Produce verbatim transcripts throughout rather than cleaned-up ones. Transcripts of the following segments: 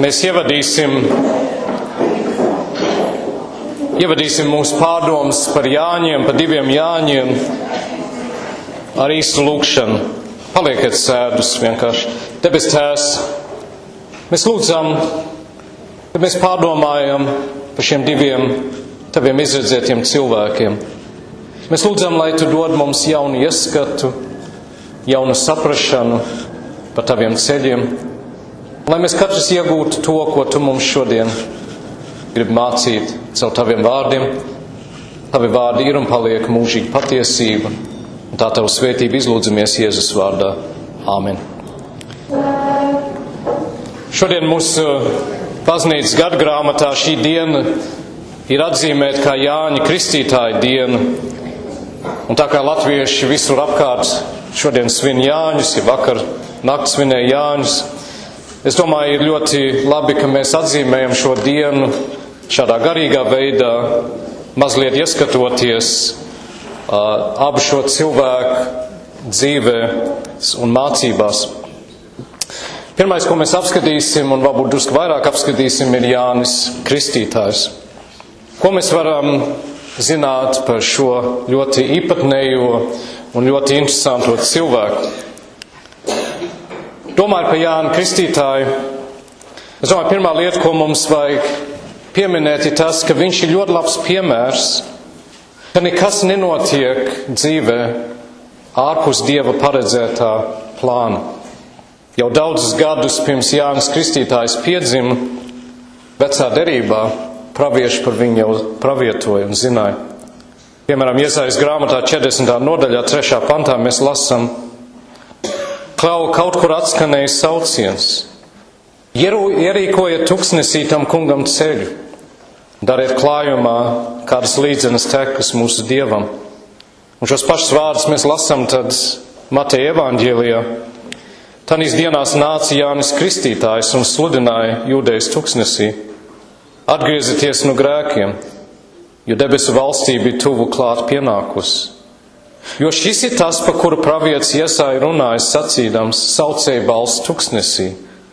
mēs ievadīsim, ievadīsim mūsu pārdomas par Jāņiem, par diviem Jāņiem ar īstu lūkšanu. Palieciet sēdus vienkārši. Debes Tēvs, mēs lūdzam, kad mēs pārdomājam par šiem diviem taviem izredzētiem cilvēkiem. Mēs lūdzam, lai tu dod mums jaunu ieskatu, jaunu saprašanu par taviem ceļiem, lai mēs katrs iegūtu to, ko tu mums šodien gribi mācīt caur taviem vārdiem. Tavi vārdi ir un paliek mūžīga patiesība, un tā tavu svētību izlūdzamies Jēzus vārdā. Āmen. Šodien mūsu baznīcas gadgrāmatā šī diena ir atzīmēta kā Jāņa Kristītāja diena, un tā kā latvieši visur apkārt šodien svin Jāņus, ja vakar nakts svinēja Jāņus, es domāju, ir ļoti labi, ka mēs atzīmējam šo dienu šādā garīgā veidā, mazliet ieskatoties uh, abu šo cilvēku dzīvē un mācībās. Pirmais, ko mēs apskatīsim, un varbūt drusku vairāk apskatīsim, ir Jānis Kristītājs. Ko mēs varam zināt par šo ļoti īpatnējo un ļoti interesanto cilvēku? Domāju par Jāni Kristītāju. Es domāju, pirmā lieta, ko mums vajag pieminēt, ir tas, ka viņš ir ļoti labs piemērs, ka nekas nenotiek dzīvē ārpus Dieva paredzētā plāna. Jau daudzus gadus pirms Jānis Kristītājs piedzima vecā derībā, pravieši par viņu jau pravietoja un zināja. Piemēram, Jesajas grāmatā četrdesmitā nodaļā, trešā pantā mēs lasam: Klau, kaut kur atskanēja sauciens: Ierīkojiet tuksnesī tam kungam ceļu, dariet klājumā kādas līdzenas tekas mūsu Dievam. Un šos pašus vārdus mēs lasam tad Mateja evaņģēlijā. Tanīs dienās nāca Jānis Kristītājs un sludināja Jūdejas tuksnesī: Atgriezieties no grēkiem, jo debesu valstība ir tuvu klāt pienākusi. Jo šis ir tas, pa kuru pravietis Jesaja runājas sacīdams: saucēja balss tuksnesī,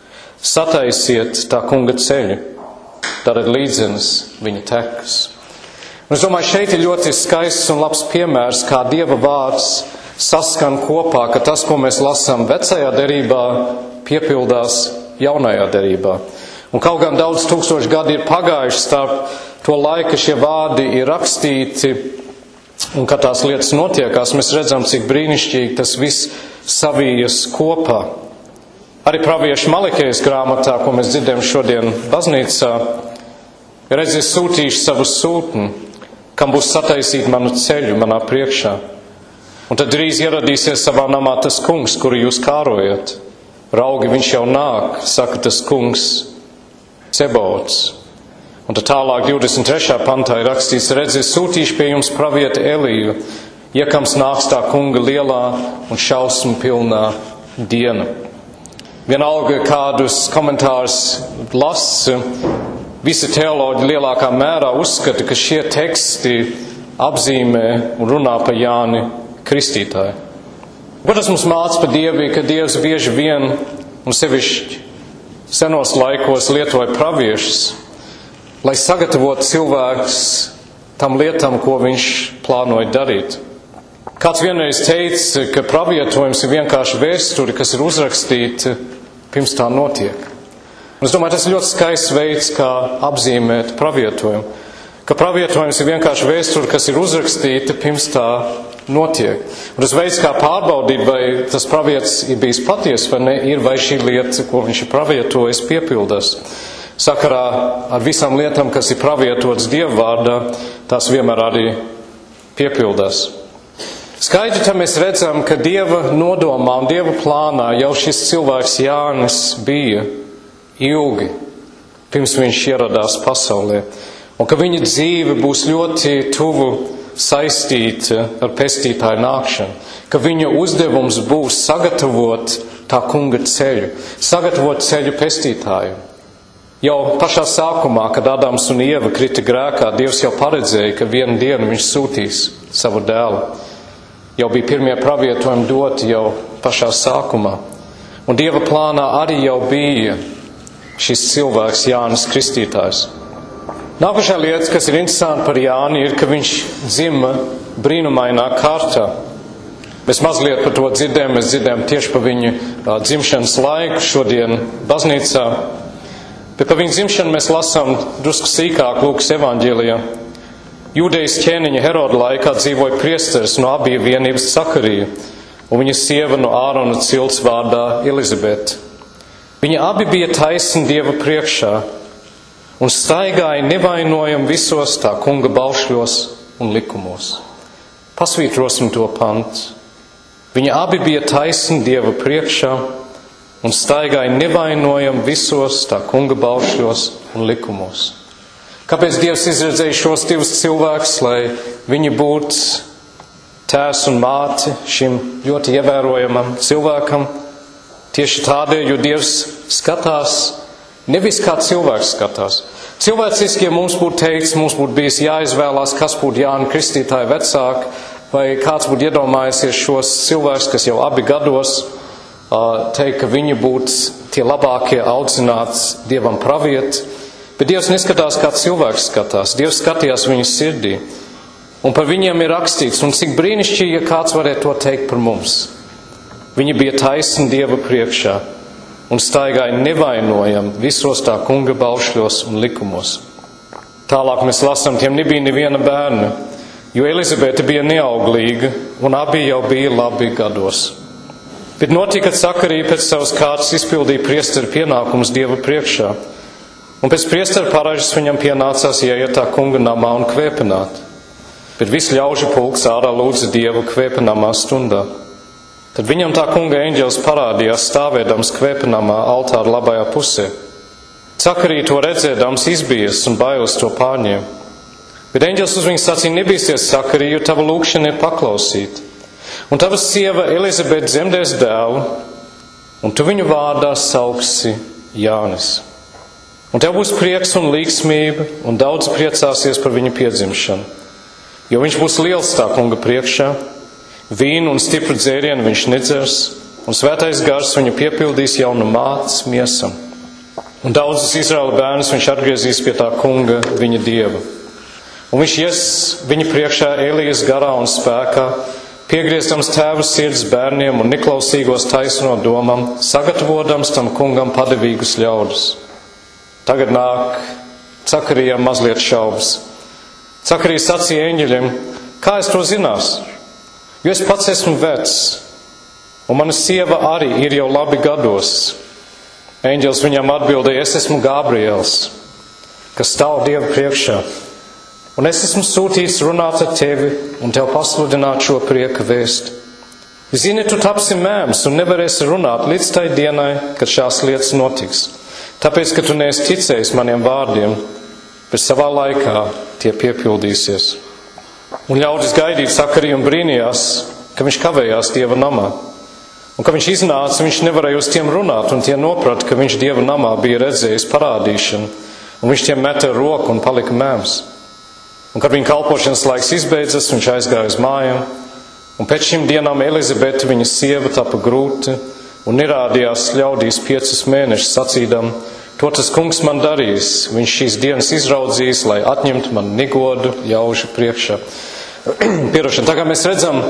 sataisiet tā kunga ceļu, dariet līdzenas viņa tekas. Un es domāju, šeit ir ļoti skaists un labs piemērs, kā Dieva vārds saskan kopā, ka tas, ko mēs lasām vecajā derībā, piepildās jaunajā derībā. Un kaut gan daudz tūkstoši gadi ir pagājuši starp to laiku, šie vārdi ir rakstīti, un kad tās lietas notiekās, mēs redzam, cik brīnišķīgi tas viss savijas kopā. Arī pravieša Malekijas grāmatā, ko mēs dzirdējam šodien baznīcā, redz, es sūtīšu savu sūtni, kam būs sataisīt manu ceļu manā priekšā. Un tad drīz ieradīsies savā namā tas kungs, kuru jūs kārojat. Raugi, viņš jau nāk, saka tas kungs Cebaots. Un tad tālāk divdesmit trešā pantā ir rakstīts: redz, es sūtīšu pie jums pravieti Eliju, iekams nāks tā kunga lielā un šausmu pilnā diena. Vienalga kādus komentārus lasa, visi teoloģi lielākā mērā uzskata, ka šie teksti apzīmē un runā par Jāni Kristītāju. Ko tas mums māca par Dievu, ka Dievs bieži vien un sevišķi senos laikos lietoja praviešus, lai sagatavotu cilvēks tam lietam, ko viņš plānoja darīt. Kāds vienreiz teica, ka pravietojums ir vienkārši vēsture, kas ir uzrakstīta pirms tā notiek. Un es domāju, tas ir ļoti skaists veids, kā apzīmēt pravietojumu. Ka pravietojums ir vienkārši vēsture, kas ir uzrakstīta pirms tā notiek. Un tas veids, kā pārbaudīt, vai tas pravietis ir bijis paties vai ne, ir, vai šī lieta, ko viņš ir pravietojis, piepildās. Sakarā ar visām lietām, kas ir pravietotas Dieva vārdā, tās vienmēr arī piepildās. Skaidri tam mēs redzam, ka Dieva nodomā un Dieva plānā jau šis cilvēks Jānis bija ilgi, pirms viņš ieradās pasaulē. Un ka viņa dzīve būs ļoti tuvu saistīta ar pestītāju nākšanu. Ka viņa uzdevums būs sagatavot tā kunga ceļu, sagatavot ceļu pestītāju. Jau pašā sākumā, kad Adams un Ieva krita grēkā, Dievs jau paredzēja, ka vienu dienu viņš sūtīs savu dēlu. Jau bija pirmie pravietojumi doti jau pašā sākumā. Un Dieva plānā arī jau bija šis cilvēks Jānis Kristītājs. Nākošā lieta, kas ir interesanti par Jāni, ir, ka viņš dzima brīnumainā kārtā. Mēs mazliet par to dzirdējām, mēs dzirdējām tieši par viņu dzimšanas laiku šodien baznīcā. Bet par viņu dzimšanu mēs lasām drusku sīkāk Lūkas evaņģēlijā. Jūdejas ķēniņa Heroda laikā dzīvoja priesteris no Abija vienības Sakarija un viņa sieva no Ārona cilts vārdā Elizabete. Viņi abi bija taisni Dieva priekšā un staigāja nevainojami visos tā kunga baušļos un likumos. Pasvītrosim to pantu. Viņi abi bija taisni Dieva priekšā un staigāja nevainojami visos tā kunga baušļos un likumos. Kāpēc Dievs izredzēja šos divus cilvēkus, lai viņi būtu tēvs un māte šim ļoti ievērojamam cilvēkam? Tieši tādēļ, jo Dievs skatās nevis kā cilvēks skatās. Cilvēciski, ja mums būtu teikts, mums būtu bijis jāizvēlās, kas būtu Jāna Kristītāja vecāki, vai kāds būtu iedomājusies šos cilvēkus, kas jau abi gados, teikt, ka viņi būtu tie labākie audzināts Dievam pravieti. Bet Dievs neskatās, kā cilvēks skatās. Dievs skatījās viņu sirdī. Un par viņiem ir rakstīts, un cik brīnišķīgi, ja kāds varētu to teikt par mums. Viņi bija taisni Dieva priekšā un staigāja nevainojami visos tā kunga baušļos un likumos. Tālāk mēs lasām, tiem nebija neviena bērna, jo Elizabete bija neauglīga un abi jau bija labi gados. Bet notika, ka Sakarija pēc savas kārtas izpildīja priestera pienākumus Dieva priekšā. Un pēc priestera paražas viņam pienācās ieiet tā kunga namā un kvēpināt. Bet viss ļaužu pulks ārā lūdza Dievu kvēpinamā stundā. Tad viņam tā kunga eņģelis parādījās stāvēdams kvēpinamā altāra labajā pusē. Sakarija to redzēdams izbijies un bailes to pārņēma. Bet eņģelis uz viņu sacīja: nebīsties, Sakarija, jo tava lūkšana ir paklausīta. Un tava sieva Elizabete dzemdēs dēlu, un tu viņu vārdā sauksi Jānis. Un tev būs prieks un līgsmība, un daudz priecāsies par viņu piedzimšanu. Jo viņš būs liels tā kunga priekšā, vīnu un stipru dzērienu viņš nedzers, un svētais gars viņu piepildīs jau no mātes miesam. Un daudzus Izraēla bērnus viņš atgriezīs pie tā kunga, viņa Dieva. Un viņš ies viņa priekšā Elijas garā un spēkā, piegriezdams tēva sirds bērniem un neklausīgos taisno domam, sagatavotams tam kungam padevīgus ļaudis. Tagad nāk Sakarijam mazliet šaubas. Sakarija sacīja eņģeļiem: kā es to zinās? Jo es pats esmu vecs, un mana sieva arī ir jau labi gados. Eņģelis viņam atbildēja: es esmu Gabriels, kas stāv Dieva priekšā, un es esmu sūtīts runāt ar tevi un tev pasludināt šo prieka vēstu. Zini, tu tapsi mēms un nevarēsi runāt līdz tai dienai, kad šās lietas notiks. Tāpēc, ka tu neesi ticējis maniem vārdiem, bet savā laikā tie piepildīsies. Un ļaudis gaidīt Sakariju un brīnījās, ka viņš kavējās Dieva namā. Un, kad viņš iznāca, viņš nevarēja uz tiem runāt, un tie noprata, ka viņš Dieva namā bija redzējis parādīšanu, un viņš tiem meta roku un palika mēms. Un, kad viņa kalpošanas laiks izbeidzas, viņš aizgāja uz mājām, un pēc šīm dienām Elizabete, viņa sieva, tapa grūti, un nerādījās ļaudīs piecus mēnešus sacīdam: to tas kungs man darīs, viņš šīs dienas izraudzīs, lai atņemtu man negodu ļaužu priekšā. Pierošana. Tā kā mēs redzam,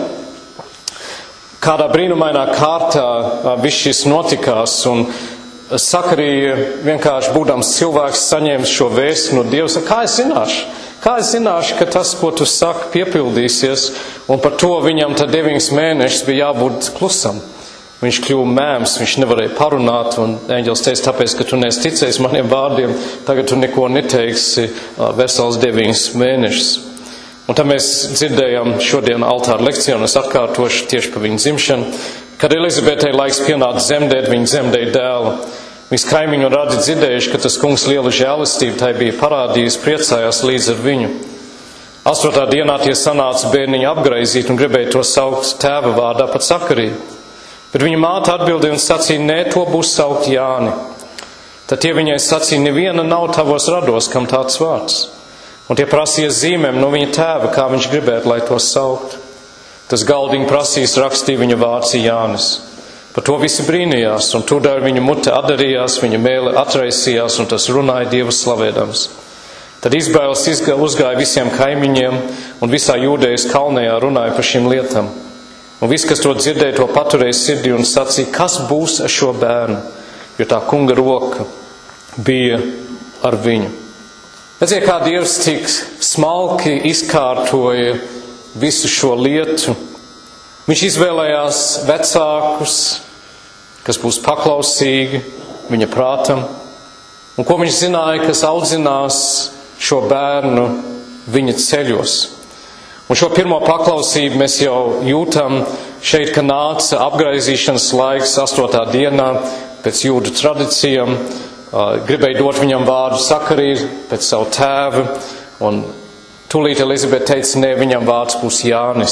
kādā brīnumainā kārtā viss šis notikās, un Sakarija vienkārši būdams cilvēks saņēma šo vēstu no Dievs. Kā es zināšu? Kā es zināšu, ka tas, ko tu saki, piepildīsies, un par to viņam tad deviņas mēnešus bija jābūt klusam. Viņš kļuva mēms, viņš nevarēja parunāt, un eņģelis teica: tāpēc, ka tu neesi ticējis maniem vārdiem, tagad tu neko neteiksi vesels deviņas mēnešus. Un tad mēs dzirdējām šodien altāra lekciju, un es atkārtošu tieši par viņu dzimšanu. Kad Elizabetei laiks pienāca dzemdēt, viņa dzemdēja dēlu. Viņas kaimiņu un radi dzirdējuši, ka tas kungs lielu žēlistību tai bija parādījis, priecājās līdz ar viņu. Astotā dienā tie sanāca bērniņu apgraizīt un gribēja to saukt tēva vārdā pat Sakariju. Bet viņa māte atbildēja un sacīja: nē, to būs saukt Jāni. Tad tie viņai sacīja: neviena nav tavos rados, kam tāds vārds. Un tie prasīja zīmēm no viņa tēva, kā viņš gribētu, lai to saukt. Tas galdiņu prasīs rakstīja viņa vārds Jānis. Par to visi brīnījās, un tūdaļ viņa mute atdarījās, viņa mēle atraisījās, un tas runāja Dievu slavēdams. Tad Izbēles uzgāja visiem kaimiņiem, un visā Jūdejas kalnējā runāja par šīm lietām. Un viss, kas to dzirdēja, to paturēja sirdī un sacīja, kas būs ar šo bērnu, jo tā kunga roka bija ar viņu. Redziet, kā Dievs cik smalki izkārtoja visu šo lietu. Viņš izvēlējās vecākus, kas būs paklausīgi viņa prātam, un ko viņš zināja, kas audzinās šo bērnu viņa ceļos. Un šo pirmo paklausību mēs jau jūtam šeit, ka nāca apgraizīšanas laiks astotā dienā pēc jūdu tradīcijām. Gribēja dot viņam vārdu Sakariju pēc savu tēvu, un tūlīt Elizabete teica, ne, viņam vārds būs Jānis.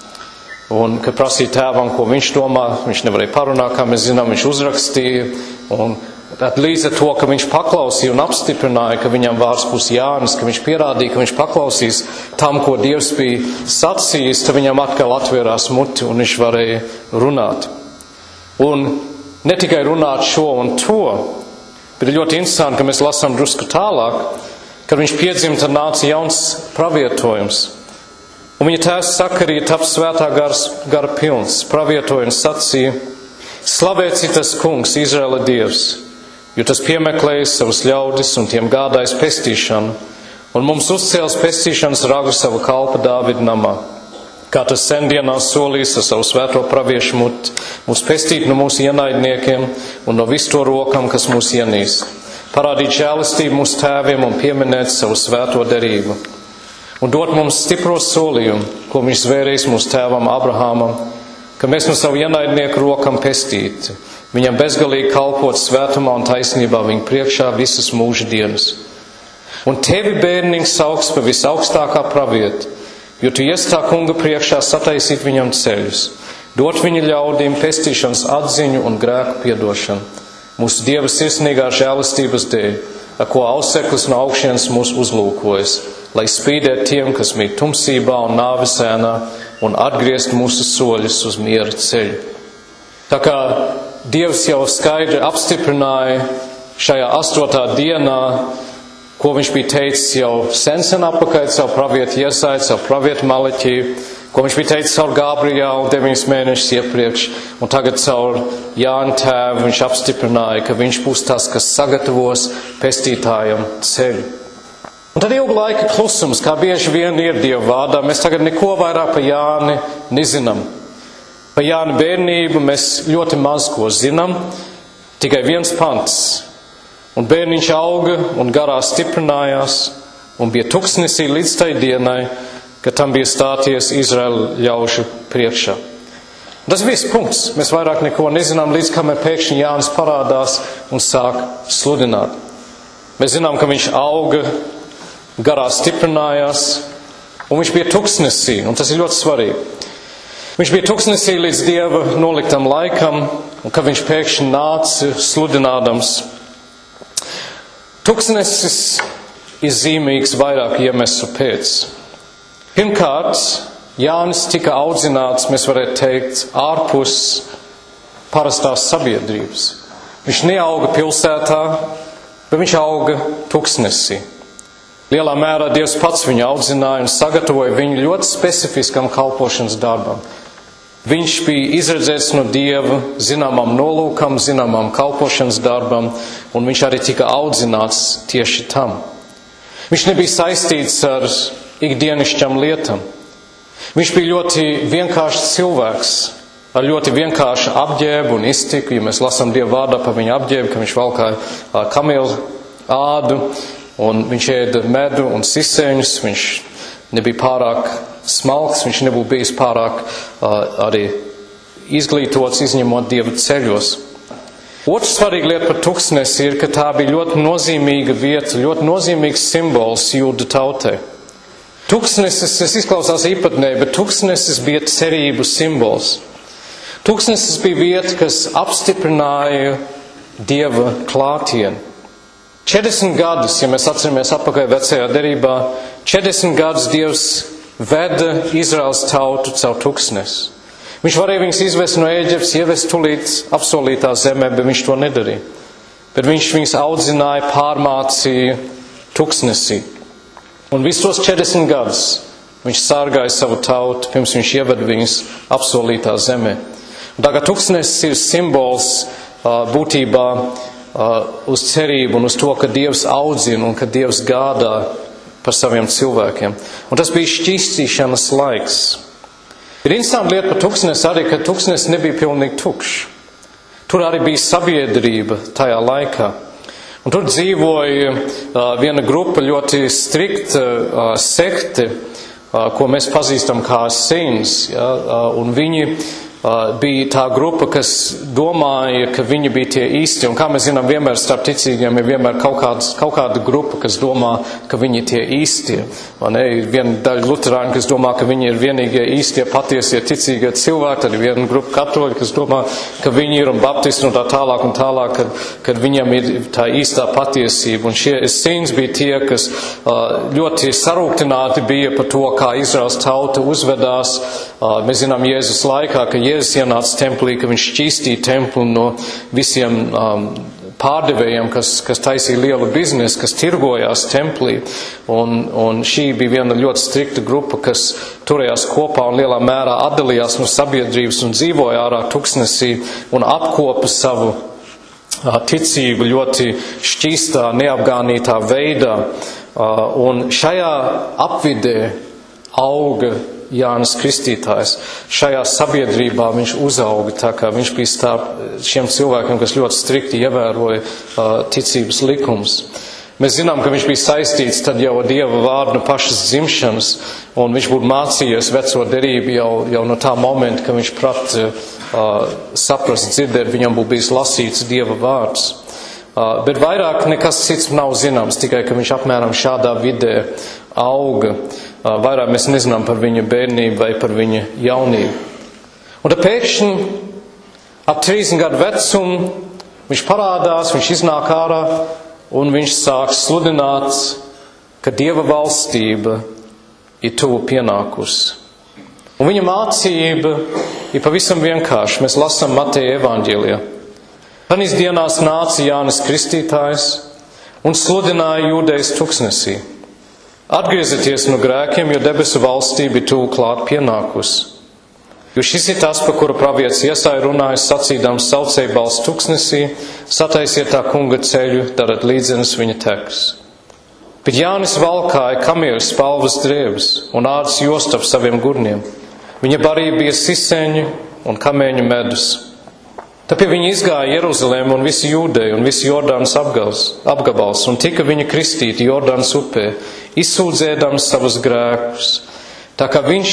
Un, kad prasīja tēvam, ko viņš domā, viņš nevarēja parunāt, kā mēs zinām, viņš uzrakstīja, un līdz ar to, ka viņš paklausīja un apstiprināja, ka viņam vārds būs Jānis, ka viņš pierādīja, ka viņš paklausīs tam, ko Dievs bija sacījis, tad viņam atkal atvērās muti, un viņš varēja runāt. Un ne tikai runāt šo un to, bet ir ļoti interesanti, ka mēs lasām drusku tālāk, kad viņš piedzima, tad nāca jauns pravietojums. Un viņa tēvs Sakarija taps svētā gars, gara pilns, pravietojums sacīja, slavēts ir tas kungs, Izraēla Dievs, jo tas piemeklējis savus ļaudis un tiem gādājis pestīšanu, un mums uzcēls pestīšanas ragu savu kalpa Dāvida namā. Kā tas sendienās solījis ar savu svēto praviešu muti, mūs pestīt no mūsu ienaidniekiem un no visu to rokam, kas mūs ienīs. Parādīt žēlistību mūsu tēviem un pieminēt savu svēto derību. Un dot mums stipro solījumu, ko viņš zvērējis mūsu tēvam Abrahamam, ka mēs no savu ienaidnieku rokam pestīti, viņam bezgalīgi kalpot svētumā un taisnībā viņa priekšā visas mūža dienas. Un tevi bērnings sauks pa visaugstākā pravieta, jo tu iestā kunga priekšā sataisīt viņam ceļus, dot viņa ļaudīm pestīšanas atziņu un grēku piedošanu, mūsu Dieva sirsnīgā žēlistības dēļ, ar ko auseklis no augšienes mūs uzlūkojas, lai spīdēt tiem, kas mīt tumsībā un nāves ēnā, un atgriezt mūsu soļus uz miera ceļu. Tā kā Dievs jau skaidri apstiprināja šajā astotā dienā, ko viņš bija teicis jau sen sen apakaļ, savu pravietu Iesaiju, savu pravietu Maleķiju, ko viņš bija teicis caur Gabrielu deviņus mēnešus iepriekš, un tagad caur Jāņa tēvu viņš apstiprināja, ka viņš būs tas, kas sagatavos pestītājam ceļu. Un tad ilgu laika klusums, kā bieži vien ir Dieva vārdā, mēs tagad neko vairāk par Jāni nezinām. Par Jāna bērnību mēs ļoti maz ko zinām, tikai viens pants. Un bērniņš auga un garā stiprinājās un bija tuksnesī līdz tai dienai, kad tam bija stāties Izraēla ļaužu priekšā. Tas viss punkts. Mēs vairāk neko nezinām, līdz kamēr pēkšņi Jānis parādās un sāk sludināt. Mēs zinām, ka viņš auga, garā stiprinājās un viņš bija tuksnesī, un tas ir ļoti svarīgi. Viņš bija tuksnesī līdz Dieva noliktam laikam, un kad viņš pēkšņi nāca sludinādams. Tuksnesis ir zīmīgs vairāk iemeslu pēc. Pirmkārt, Jānis tika audzināts, mēs varētu teikt, ārpus parastās sabiedrības. Viņš neauga pilsētā, bet viņš auga tuksnesī. Lielā mērā Dievs pats viņu audzināja un sagatavoja viņu ļoti specifiskam kalpošanas darbam. Viņš bija izredzēts no Dieva zināmam nolūkam, zināmam kalpošanas darbam, un viņš arī tika audzināts tieši tam. Viņš nebija saistīts ar ikdienišķām lietām. Viņš bija ļoti vienkāršs cilvēks, ar ļoti vienkāršu apģērbu un iztiku. Ja mēs lasām Dieva vārdā par viņa apģērbu, ka viņš valkāja kamieļu ādu, un viņš ēda medu un sisēņus, viņš nebija pārāk smalks, viņš nebūtu bijis pārāk uh, arī izglītots, izņemot Dieva ceļos. Otra svarīga lieta par tuksnesi ir, ka tā bija ļoti nozīmīga vieta, ļoti nozīmīgs simbols jūdu tautai. Tuksnesis, tas izklausās īpatnēji, bet tuksnesis bija cerību simbols. Tuksnesis bija vieta, kas apstiprināja Dieva klātieni. četrdesmit gadus, ja mēs atceramies atpakaļ vecajā derībā, četrdesmit gadus Dievs veda Izraels tautu caur tuksnesi. Viņš varēja viņus izvest no Ēģiptes, ievest tulīt apsolītā zemē, bet viņš to nedarīja. Bet viņš viņus audzināja, pārmācīja tuksnesī. Un visos četrdesmit gadus viņš sargāja savu tautu, pirms viņš ieveda viņus apsolītā zemē. Un tā kā tuksnesis ir simbols būtībā uz cerību un uz to, ka Dievs audzina un ka Dievs gādā par saviem cilvēkiem. Un tas bija šķīstīšanas laiks. Ir interesanti lieta par tuksnesi arī, ka tuksnesis nebija pilnīgi tukšs. Tur arī bija sabiedrība tajā laikā. Un tur dzīvoja uh, viena grupa ļoti strikta uh, sekte, uh, ko mēs pazīstam kā Sīns. Ja? Uh, un viņi uh, bija tā grupa, kas domāja, ka viņi bija tie īsti. Un kā mēs zinām, vienmēr starp ticīgiem ir vienmēr kaut, kāds, kaut kāda grupa, kas domā, ka viņi ir tie īstie. Man ir viena daļa luterāņu, kas domā, ka viņi ir vienīgie īstie, patiesie, ticīgie cilvēki. Tad ir viena grupa katoļi, kas domā, ka viņi ir un baptisti un tā tālāk un tālāk, kad, kad viņam ir tā īstā patiesība. Un šie Sīns bija tie, kas uh, ļoti sarūktināti bija par to, kā Izraels tauta uzvedās. Uh, mēs zinām Jēzus laikā, ka Jēzus ienāca templī, ka viņš šķīstīja templi no visiem um, pārdevējiem, kas, kas taisīja lielu biznesu, kas tirgojās templī. Un, un šī bija viena ļoti strikta grupa, kas turējās kopā un lielā mērā atdalījās no sabiedrības un dzīvoja ārā tuksnesī un apkopa savu uh, ticību ļoti šķīstā, neapgānītā veidā. Uh, un šajā apvidē auga Jānis Kristītājs. Šajā sabiedrībā viņš uzauga, tā kā viņš bija starp šiem cilvēkiem, kas ļoti strikti ievēroja uh, ticības likumus. Mēs zinām, ka viņš bija saistīts tad jau ar Dieva vārdu no pašas dzimšanas, un viņš būtu mācījies veco derību jau, jau no tā momenta, ka viņš prat uh, saprast, dzirdēt, viņam būtu bijis lasīts Dieva vārds. Uh, bet vairāk nekas cits nav zināms, tikai ka viņš apmēram šādā vidē auga. Uh, vairāk mēs nezinām par viņa bērnību vai par viņa jaunību. Un tad pēkšņi ap trīsdesmit gadu vecumu viņš parādās, viņš iznāk ārā un viņš sāk sludināt, ka Dieva valstība ir tuvu pienākusi. Un viņa mācība ir pavisam vienkārši. Mēs lasām Mateja evaņģēlijā. Tanīs dienās nāca Jānis Kristītājs un sludināja Jūdejas tuksnesī. Atgriezieties no grēkiem, jo debesu valstība ir tuvu klāt pienākusi. Jo šis ir tas, par kuru pravietis Iesaja runāja, sacīdams saucēja balss tuksnesī, sataisiet tā kunga ceļu, darat līdzenas viņa teks. Bet Jānis valkāja kamieļu spalvas drēbes un ādas jostu ap saviem gurniem. Viņa barība bija siseņi un kamēņu medus. Tad pie viņa izgāja Jeruzalēm un visi Jūdeja un visi Jordānas apgabals un tika viņa kristīti Jordānas upē, izsūdzēdams savus grēkus. Tā kā viņš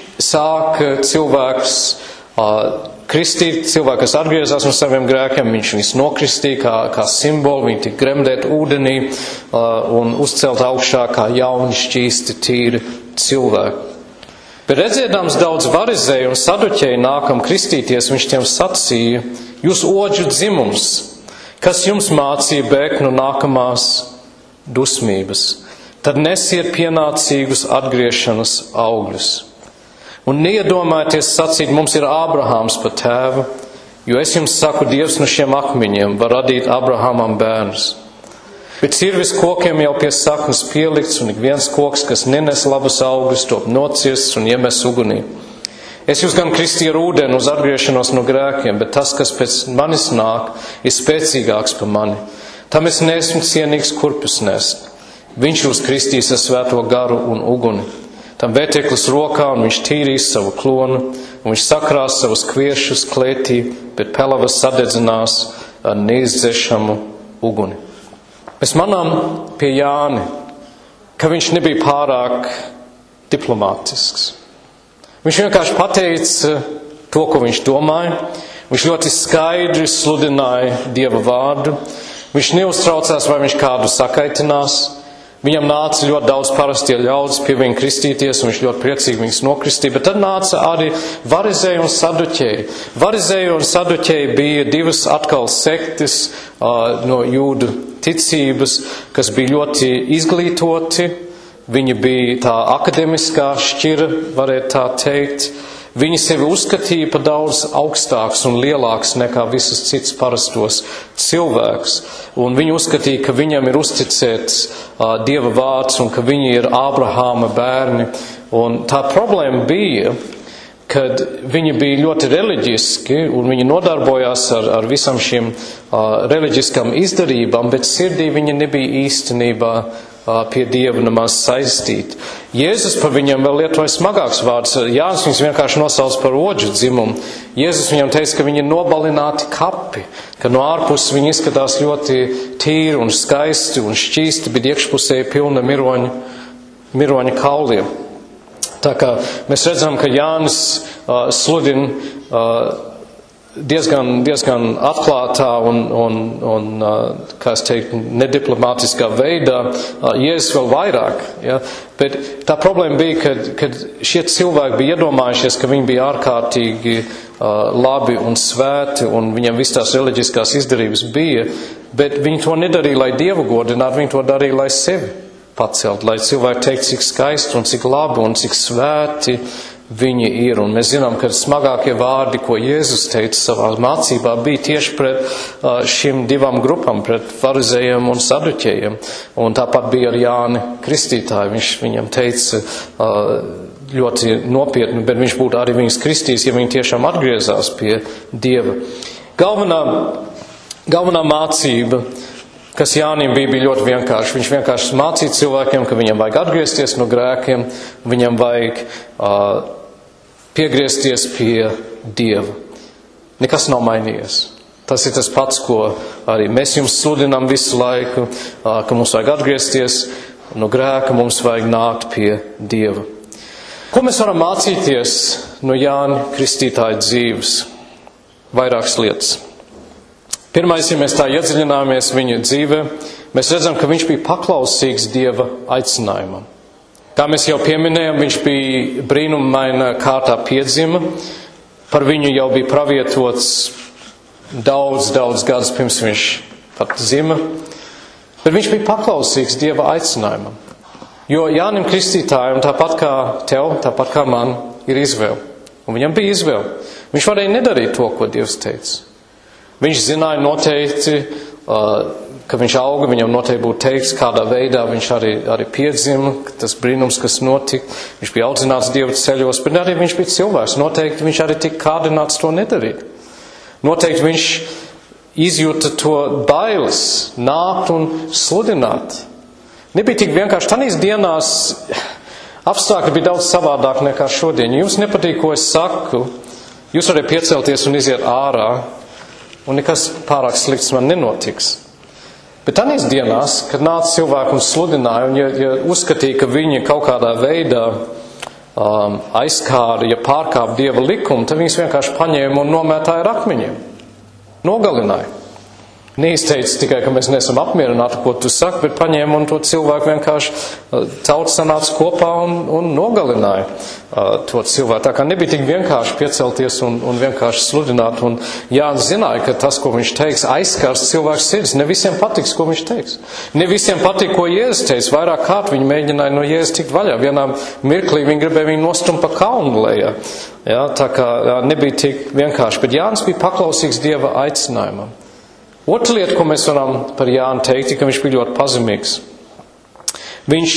sāka cilvēks uh, kristīt, cilvēki, kas atgriezās no saviem grēkiem, viņš viņus nokristīja kā, kā simbolu, viņi tika gremdēt ūdenī uh, un uzcelt augšā kā jauni, šķīsti, tīri cilvēki. Bet redzēdams daudz farizēju un saduķēju nākam kristīties, viņš tiem sacīja, jūs oģu dzimums, kas jums mācīja bēgt no nākamās dusmības, tad nesiet pienācīgus atgriešanas augļus. Un neiedomājieties sacīt, mums ir Ābrahāms par tēvu, jo es jums saku, Dievs no šiem akmeņiem var radīt Abrahamam bērnus. Bet cirvis kokiem jau pie saknes pielikts, un ik viens koks, kas nenes labus augļus, top nociests un iemes ugunī. Es jūs gan kristīju ar ūdeni uz atgriešanos no grēkiem, bet tas, kas pēc manis nāk, ir spēcīgāks par mani. Tam es neesmu cienīgs kurpes nest. Viņš jūs kristīs ar svēto garu un uguni. Tam vēteklis rokā, un viņš tīrīs savu klonu, un viņš sakrās savus kviešus klētī, bet pelavas sadedzinās ar neizdzešamu uguni. Mēs manām pie Jāni, ka viņš nebija pārāk diplomātisks. Viņš vienkārši pateica to, ko viņš domāja. Viņš ļoti skaidri sludināja Dieva vārdu. Viņš neuztraucās, vai viņš kādu sakaitinās. Viņam nāca ļoti daudz parastie ļaudis pie viņa kristīties, un viņš ļoti priecīgi viņus nokristīja. Bet tad nāca arī farizēji un saduķēji. Farizēji un saduķēji bija divas atkal sektes uh, no jūdu ticības, kas bija ļoti izglītoti. Viņi bija tā akademiskā šķira, varētu tā teikt. Viņi sevi uzskatīja par daudz augstāks un lielāks nekā visus citus parastos cilvēkus. Un viņi uzskatīja, ka viņam ir uzticēts uh, Dieva vārds un ka viņi ir Ābrahāma bērni. Un tā problēma bija, kad viņi bija ļoti reliģiski un viņi nodarbojās ar, ar visam šiem uh, reliģiskām izdarībām, bet sirdī viņi nebija īstenībā pie Dieva nemaz saistīt. Jēzus par viņam vēl lietoja smagāks vārds. Jānis viņus vienkārši nosauc par oģu dzimumu. Jēzus viņam teica, ka viņi ir nobalināti kapi, ka no ārpuses viņi izskatās ļoti tīri un skaisti un šķīsti, bet iekšpusē ir pilna miroņa, miroņa kauliem. Tā kā mēs redzam, ka Jānis uh, sludina uh, diezgan, diezgan atklātā un, un, un kā es teiktu, nediplomātiskā veidā, Jēzus vēl vairāk. Ja? Bet tā problēma bija, kad, kad šie cilvēki bija iedomājušies, ka viņi bija ārkārtīgi uh, labi un svēti, un viņam viss tās reliģiskās izdarības bija, bet viņi to nedarīja, lai Dievu godinātu, viņi to darīja, lai sevi pacelt, lai cilvēki teikt, cik skaisti un cik labi un cik svēti viņi ir. Un mēs zinām, ka smagākie vārdi, ko Jēzus teica savā mācībā, bija tieši pret uh, šīm divām grupām, pret farizējiem un saduķējiem. Un tāpat bija ar Jāni Kristītāju. Viņš viņam teica uh, ļoti nopietni, bet viņš būtu arī viņus kristījis, ja viņi tiešām atgriezās pie Dieva. Galvenā, galvenā mācība, kas Jānim bija, bija ļoti vienkārši. Viņš vienkārši mācīja cilvēkiem, ka viņam vajag atgriezties no grēkiem, viņam vajag uh, piegriezties pie Dieva. Nekas nav mainījies. Tas ir tas pats, ko arī mēs jums sludinām visu laiku, uh, ka mums vajag atgriezties no grēka, mums vajag nākt pie Dieva. Ko mēs varam mācīties no Jāņa Kristītāja dzīves? Vairākas lietas. Pirmais, ja mēs tā iedziļināmies viņa dzīvē, mēs redzam, ka viņš bija paklausīgs Dieva aicinājumam. Kā mēs jau pieminējām, viņš bija brīnumaina kārtā piedzima. Par viņu jau bija pravietots daudz, daudz gadus pirms viņš pat dzima. Bet viņš bija paklausīgs Dieva aicinājumam. Jo Jānim Kristītājam, tāpat kā tev, tāpat kā man, ir izvēle. Un viņam bija izvēle. Viņš varēja nedarīt to, ko Dievs teica. Viņš zināja noteikti, ka viņš auga, viņam noteikti būtu teiks, kādā veidā viņš arī, arī piedzima, tas brīnums, kas notika. Viņš bija audzināts Dieva ceļos, bet arī viņš bija cilvēks. Noteikti viņš arī tika kādināts to nedarīt. Noteikti viņš izjūta to bailes, nākt un sludināt. Nebija tik vienkārši. Tanīs dienās apstākļi bija daudz savādāk nekā šodien. Ja jums nepatīk, ko es saku, jūs varat piecelties un iziet ārā, un nekas pārāk slikts man nenotiks. Bet tanīs dienās, kad nāca cilvēku un sludināja, un ja, ja uzskatīja, ka viņi kaut kādā veidā um, aizkāra, ja pārkāp Dieva likumu, tad viņus vienkārši paņēma un nomētāja ar akmeņiem. Nogalināja. Neizteica tikai, ka mēs nesam apmierināti, ko tu saki, bet paņēma un to cilvēku vienkārši tauta sanāca kopā un, un nogalināja uh, to cilvēku. Tā kā nebija tik vienkārši piecelties un, un vienkārši sludināt. Un Jānis zināja, ka tas, ko viņš teiks, aizskars cilvēku sirds. Ne visiem patiks, ko viņš teiks. Ne visiem patīk, ko Jēzus teica. Vairāk kārt viņi mēģināja no Jēzus tikt vaļā. Vienā mirklī viņi gribēja viņu nostumt pa kalnu lejā. Ja, tā kā jā, nebija tik vienkārši. Bet Jānis bija paklausīgs Dieva aicinājumam. Otra lieta, ko mēs varam par Jānu teikt, ir, ka viņš bija ļoti pazemīgs. Viņš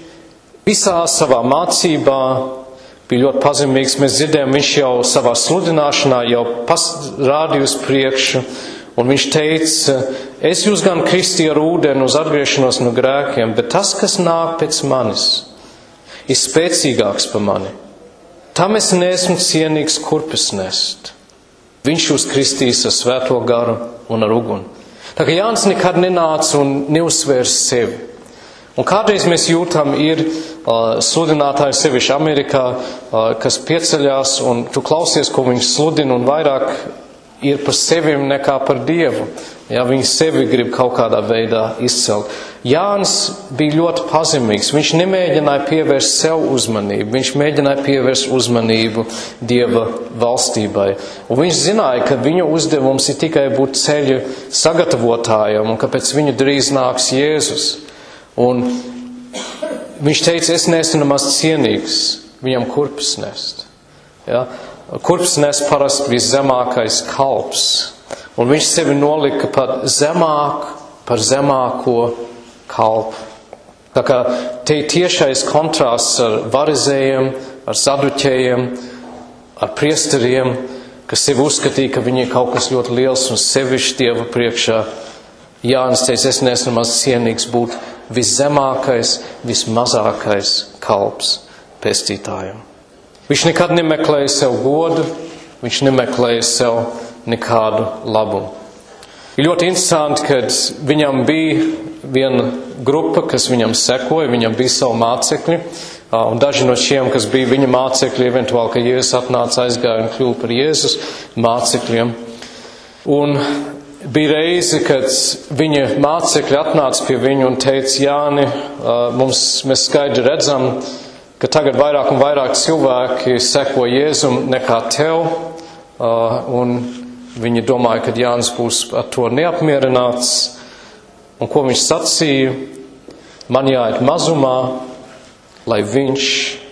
visā savā mācībā bija ļoti pazemīgs. Mēs dzirdējām, viņš jau savā sludināšanā jau rādīja uz priekšu, un viņš teica, es jūs gan kristīju ar ūdeni uz atgriešanos no grēkiem, bet tas, kas nāk pēc manis, ir spēcīgāks par mani. Tam es neesmu cienīgs kurpes nest. Viņš jūs kristīs ar svēto garu un ar uguni. Tā kā Jānis nekad nenāca un neuzsvērs sevi. Un kādreiz mēs jūtam, ir uh, sludinātāji sevišķi Amerikā, uh, kas pieceļās un tu klausies, ko viņi sludina, un vairāk ir par sevim nekā par Dievu. Ja, viņi sevi grib kaut kādā veidā izcelt. Jānis bija ļoti pazemīgs. Viņš nemēģināja pievērst sev uzmanību. Viņš mēģināja pievērst uzmanību Dieva valstībai. Un viņš zināja, ka viņa uzdevums ir tikai būt ceļu sagatavotājam un ka pēc viņa drīz nāks Jēzus. Un viņš teica, es neesmu nemaz cienīgs viņam kurpes nest. Ja? Kurps nes parasti viszemākais kalps. Un viņš sevi nolika par zemāku, par zemāko kalpu. Tā kā te ir tiešais kontrasts ar varizējiem, ar saduķējiem, ar priesteriem, kas sevi uzskatīja, ka viņi ir kaut kas ļoti liels un sevišķi Dieva priekšā. Jānis teica, es neesmu maz cienīgs būt viszemākais, vismazākais kalps pestītājiem. Viņš nekad nemeklēja sev godu, viņš nemeklēja sev nekādu labumu. Ir ļoti interesanti, kad viņam bija viena grupa, kas viņam sekoja, viņam bija savu mācekļi, un daži no šiem, kas bija viņa mācekļi, eventuāli, ka Jēzus atnāca, aizgāja un kļuva par Jēzus mācekļiem. Un bija reize, kad viņa mācekļi atnāca pie viņu un teica, Jāni, mums, mēs skaidri redzam, ka tagad vairāk un vairāk cilvēki seko Jēzum nekā tev, un viņi domāja, ka Jānis būs ar to neapmierināts. Un ko viņš sacīja? Man jāiet mazumā, lai viņš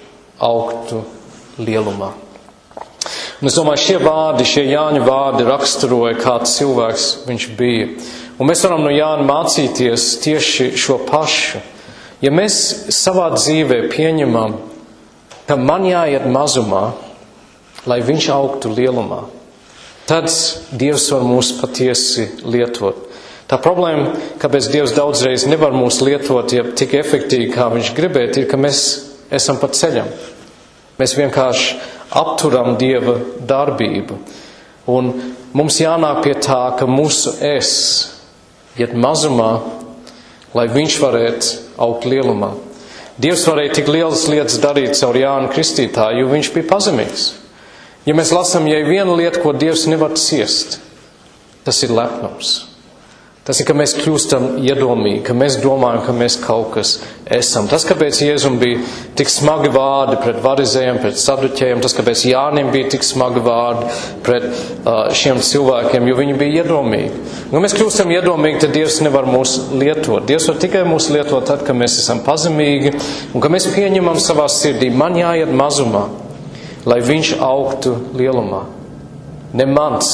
augtu lielumā. Un es domāju, šie vārdi, šie Jāņa vārdi raksturoja, kāds cilvēks viņš bija. Un mēs varam no Jāņa mācīties tieši šo pašu. Ja mēs savā dzīvē pieņemam, ka man jāiet mazumā, lai viņš augtu lielumā, tad Dievs var mūs patiesi lietot. Tā problēma, kāpēc Dievs daudzreiz nevar mūs lietot, ja tik efektīvi, kā viņš gribētu, ir, ka mēs esam pa ceļam. Mēs vienkārši apturam Dieva darbību. Un mums jānāk pie tā, ka mūsu es iet mazumā, lai viņš varētu augt lielumā. Dievs varēja tik lielas lietas darīt caur Jānu Kristītāju, jo viņš bija pazemīgs. Ja mēs lasām, ja ir viena lieta, ko Dievs nevar ciest, tas ir lepnums. Tas ir, ka mēs kļūstam iedomīgi, ka mēs domājam, ka mēs kaut kas esam. Tas, kāpēc Jēzum bija tik smagi vārdi pret varizējiem, pret saduķējiem, tas, kāpēc Jānim bija tik smagi vārdi pret uh, šiem cilvēkiem, jo viņi bija iedomīgi. Un mēs kļūstam iedomīgi, tad Dievs nevar mūs lietot. Dievs var tikai mūs lietot tad, kad mēs esam pazemīgi un ka mēs pieņemam savā sirdī, man jāiet mazumā, lai viņš augtu lielumā. Ne mans,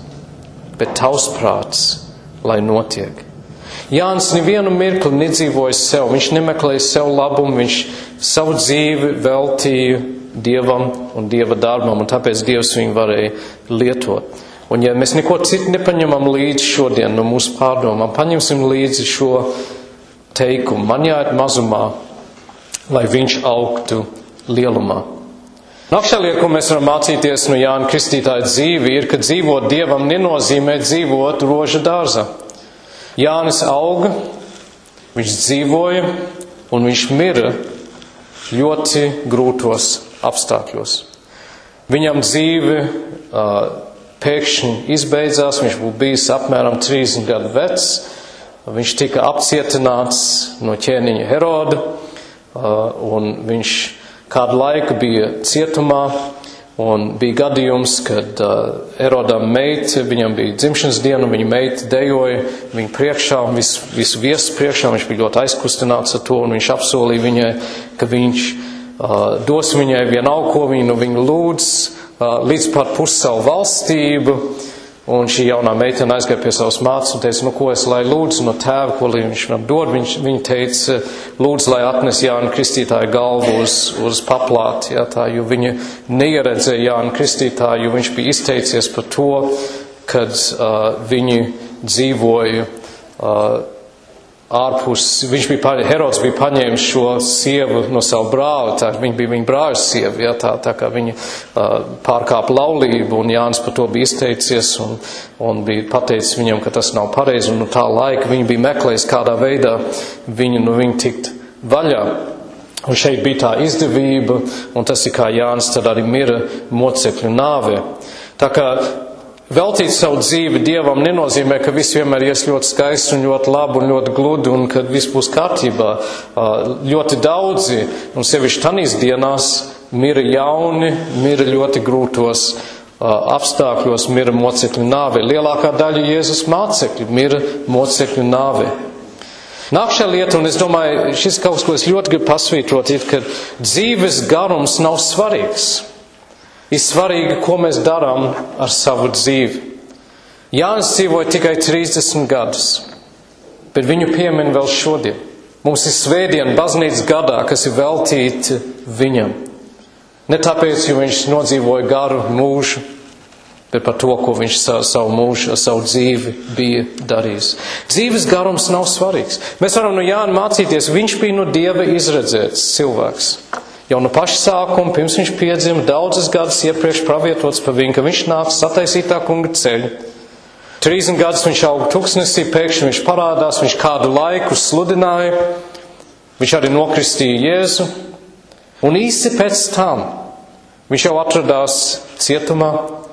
bet tavs prāts, lai notiek. Jānis nevienu mirkli nedzīvoja sev, viņš nemeklēja sev labumu, viņš savu dzīvi veltīja Dievam un Dieva darbam, un tāpēc Dievs viņu varēja lietot. Un ja mēs neko citu nepaņemam līdzi šodien no mūsu pārdomām, paņemsim līdzi šo teikumu, man jāiet mazumā, lai viņš augtu lielumā. Nākamā lieta, ko mēs varam mācīties no Jāņa Kristītāja dzīvi, ir, ka dzīvot Dievam nenozīmē dzīvot roža dārzā. Jānis auga, viņš dzīvoja un viņš mira ļoti grūtos apstākļos. Viņam dzīve uh, pēkšņi izbeidzās, viņš būtu bijis apmēram trīsdesmit gadu vecs, viņš tika apcietināts no ķēniņa Heroda, uh, un viņš kādu laiku bija cietumā, un bija gadījums, kad uh, Herodam meita, viņam bija dzimšanas diena, un viņa meita dejoja viņu priekšā, un visu, visu viesu priekšā, viņš bija ļoti aizkustināts ar to, un viņš apsolīja viņai, ka viņš uh, dos viņai vienalga, ko viņa no viņa lūdz, uh, līdz pat pusi savu valstību. Un šī jaunā meitene aizgāja pie savas mātes un teica, nu ko es lai lūdzu no tēva, ko viņš man dod. Viņš, viņa teica, lūdzu, lai atnes Jāņa Kristītāja galvu uz, uz paplāti, jā, tā, jo viņa neieredzēja Jāņa Kristītāju, jo viņš bija izteicies par to, kad uh, viņi dzīvoja uh, ārpus, viņš bija, Herods bija paņēmis šo sievu no savu brāli, tā viņa bija viņa brāļa sieva, jā, tā, tā kā viņa uh, pārkāpa laulību, un Jānis par to bija izteicies, un, un bija pateicis viņam, ka tas nav pareizi, un no tā laika viņa bija meklējis, kādā veidā viņa no viņa tikt vaļā. Un šeit bija tā izdevība, un tas ir kā Jānis tad arī mira mocekļu nāvē. Tā kā veltīt savu dzīvi Dievam nenozīmē, ka viss vienmēr ies ļoti skaisti un ļoti labi un ļoti gludi un kad viss būs kārtībā. Ļoti daudzi, un sevišķi tanīs dienās, mira jauni, mira ļoti grūtos apstākļos, mira mocekļu nāvē. Lielākā daļa Jēzus mācekļu mira mocekļu nāvē. Nākamā lieta, un es domāju, šis kaut kas, ko es ļoti gribu pasvītrot, ir, ka dzīves garums nav svarīgs. Ir svarīgi, ko mēs darām ar savu dzīvi. Jānis dzīvoja tikai trīsdesmit gadus, bet viņu piemin vēl šodien. Mums ir svētdiena baznīcas gadā, kas ir veltīta viņam. Ne tāpēc, jo viņš nodzīvoja garu mūžu, bet par to, ko viņš savu mūžu, savu dzīvi bija darījis. Dzīves garums nav svarīgs. Mēs varam no Jāna mācīties, viņš bija no Dieva izredzēts cilvēks. Jau no paša sākuma, pirms viņš piedzima, daudzas gadus iepriekš pravietots par viņu, ka viņš nāks sataisīt tā kunga ceļu. trīsdesmit gadus viņš auga tuksnesī, pēkšņi viņš parādās, viņš kādu laiku sludināja, viņš arī nokristīja Jēzu, un īsi pēc tam viņš jau atradās cietumā,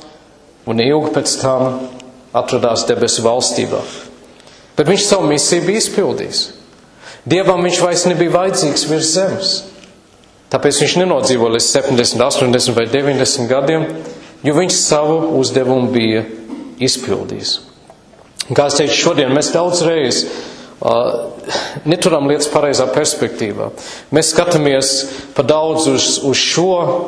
un ilgi pēc tam atradās debesu valstībā. Bet viņš savu misiju bija izpildījis. Dievam viņš vairs nebija vajadzīgs virs zemes. Tāpēc viņš nenodzīvoja līdz septiņdesmit, astoņdesmit vai deviņdesmit gadiem, jo viņš savu uzdevumu bija izpildījis. Kā es teicu, šodien mēs daudz reiz uh, neturam lietas pareizā perspektīvā. Mēs skatāmies pa daudz uz, uz šo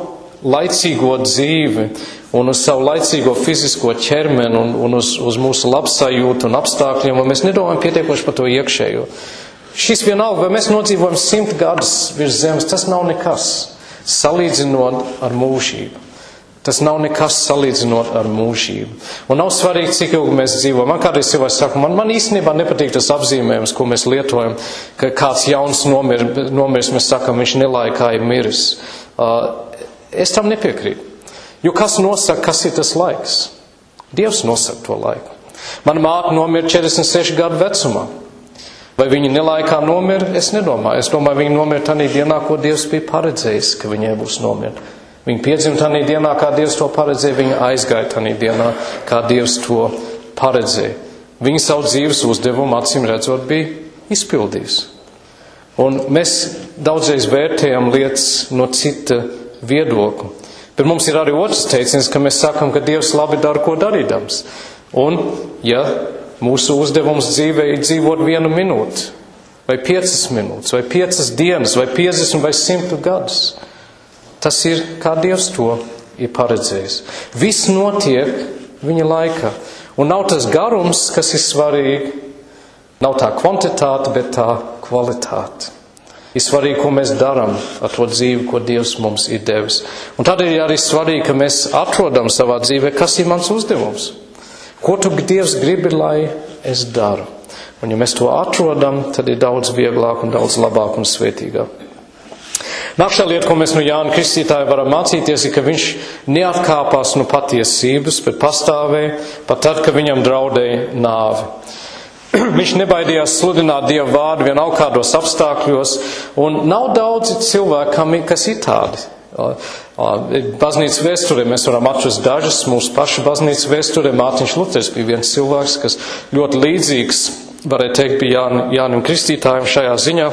laicīgo dzīvi un uz savu laicīgo fizisko ķermeni un, un uz, uz mūsu labsajūtu un apstākļiem, un mēs nedomājam pietiekoši par to iekšējo. Šis vienalga, vai mēs nodzīvojam simt gadus virs zemes, tas nav nekas salīdzinot ar mūžību. Tas nav nekas salīdzinot ar mūžību. Un nav svarīgi, cik ilgi mēs dzīvojam. Man kādreiz cilvēks saka, man, man īstenībā nepatīk tas apzīmējums, ko mēs lietojam, ka kāds jauns nomir, nomirs, mēs sakam, viņš nelaikā ir miris. Uh, Es tam nepiekrītu. Jo kas nosaka, kas ir tas laiks? Dievs nosaka to laiku. Mana māte nomira četrdesmit sešu gadu vecumā. Vai viņa nelaikā nomira? Es nedomāju. Es domāju, viņa nomira tādā dienā, ko Dievs bija paredzējis, ka viņai būs nomira. Viņa piedzima tādā dienā, kā Dievs to paredzēja. Viņa aizgāja tādā dienā, kā Dievs to paredzēja. Viņa savu dzīves uzdevumu, acīm redzot, bija izpildījusi. Un mēs daudzreiz vērtējam lietas no cita viedokli. Bet mums ir arī otrs teiciens, ka mēs sakam, ka Dievs labi dara, ko darīdams. Un, ja mūsu uzdevums dzīvē ir dzīvot vienu minūti, vai piecas minūtes, vai piecas dienas, vai piecdesmit vai simtu gadus, tas ir, kā Dievs to ir paredzējis. Viss notiek viņa laikā. Un nav tas garums, kas ir svarīgi, nav tā kvantitāte, bet tā kvalitāte. Ir svarīgi, ko mēs darām ar to dzīvi, ko Dievs mums ir devis. Un tad ir arī svarīgi, ka mēs atrodam savā dzīvē, kas ir mans uzdevums. Ko tu Dievs gribi, lai es daru. Un ja mēs to atrodam, tad ir daudz vieglāk un daudz labāk un svētīgāk. Nākamā lieta, ko mēs no Jāna Kristītāja varam mācīties, ir, ka viņš neatkāpās no patiesības, bet pastāvēja pat tad, kad viņam draudēja nāvi. Viņš nebaidījās sludināt Dieva vārdu vienalga kādos apstākļos, un nav daudzi cilvēki, kas ir tādi. Baznīcas vēsturē mēs varam atrast dažas, mūsu paša baznīcas vēsturē Mārtiņš Luters bija viens cilvēks, kas ļoti līdzīgs, varētu teikt, bija Jāni, Jānim Kristītājam šajā ziņā,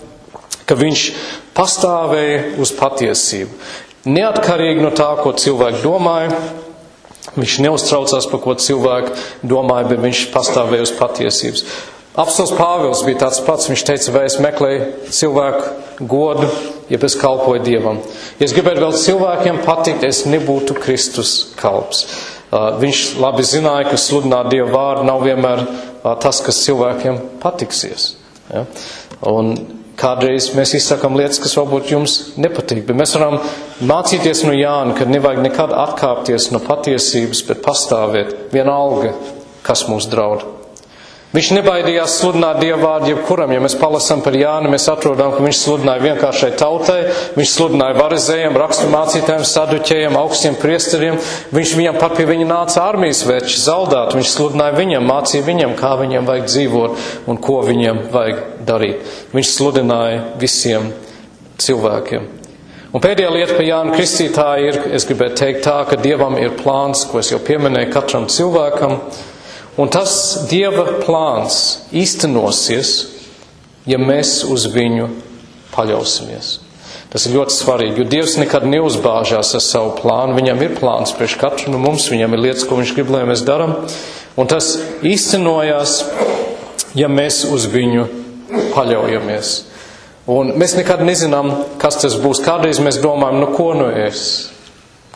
ka viņš pastāvēja uz patiesību. Neatkarīgi no tā, ko cilvēki domāja, viņš neuztraucās, par ko cilvēki domāja, bet viņš pastāvēja uz patiesības. Apostols Pāvils bija tāds pats, viņš teica, vai es meklēju cilvēku godu, ja es kalpoju Dievam. Ja es gribētu vēl cilvēkiem patikt, es nebūtu Kristus kalps. Uh, viņš labi zināja, ka sludināt Dieva vārdu nav vienmēr uh, tas, kas cilvēkiem patiksies. Ja? Un kādreiz mēs izsakam lietas, kas varbūt jums nepatīk, bet mēs varam mācīties no Jāna, ka nevajag nekad atkāpties no patiesības, bet pastāvēt vienalga, kas mūs draud. Viņš nebaidījās sludināt Dieva vārdu jebkuram. Ja mēs palasam par Jānu, mēs atrodam, ka viņš sludināja vienkāršai tautai, viņš sludināja varizējiem, raksturmācītājiem, saduķējiem, augstiem priesteriem. Viņš viņam pat pie viņa nāca armijas veči zaldāt. Viņš sludināja viņam, mācīja viņam, kā viņam vajag dzīvot un ko viņam vajag darīt. Viņš sludināja visiem cilvēkiem. Un pēdējā lieta par Jānu Kristītāju ir, es gribētu teikt tā, ka Dievam ir plāns, ko es jau pieminēju katram cilvēkam. Un tas Dieva plāns īstenosies, ja mēs uz viņu paļausimies. Tas ir ļoti svarīgi, jo Dievs nekad neuzbāžās ar savu plānu. Viņam ir plāns priekš katru no mums, viņam ir lietas, ko viņš grib, lai mēs daram. Un tas īstenojās, ja mēs uz viņu paļaujamies. Un mēs nekad nezinām, kas tas būs. Kādreiz mēs domājam, nu ko nu es?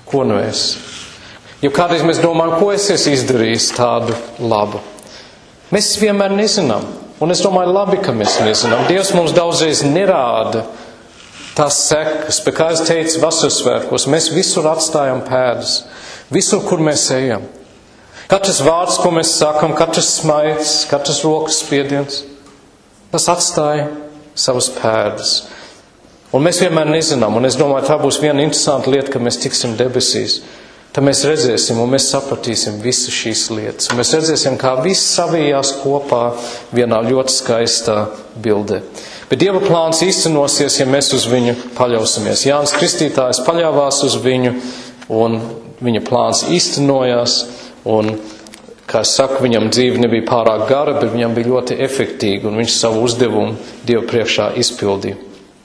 ko nu es? Jo kādreiz mēs domājam, ko es esmu izdarījis tādu labu. Mēs vienmēr nezinām. Un es domāju, labi, ka mēs nezinām. Dievs mums daudzreiz nerāda tās sekas, bet kā es teicu vasaras svētkos, mēs visur atstājam pēdas. Visur, kur mēs ejam. Katrs vārds, ko mēs sakam, katrs smaids, katrs rokas spiediens, tas atstāja savas pēdas. Un mēs vienmēr nezinām, un es domāju, tā būs viena interesanta lieta, ka mēs tiksim debesīs. Tad mēs redzēsim un mēs sapratīsim visas šīs lietas. Un mēs redzēsim, kā viss savijās kopā vienā ļoti skaistā bildē. Bet Dieva plāns īstenosies, ja mēs uz viņu paļausimies. Jānis Kristītājs paļāvās uz viņu, un viņa plāns īstenojās, un, kā es saku, viņam dzīve nebija pārāk gara, bet viņam bija ļoti efektīga, un viņš savu uzdevumu Dieva priekšā izpildīja.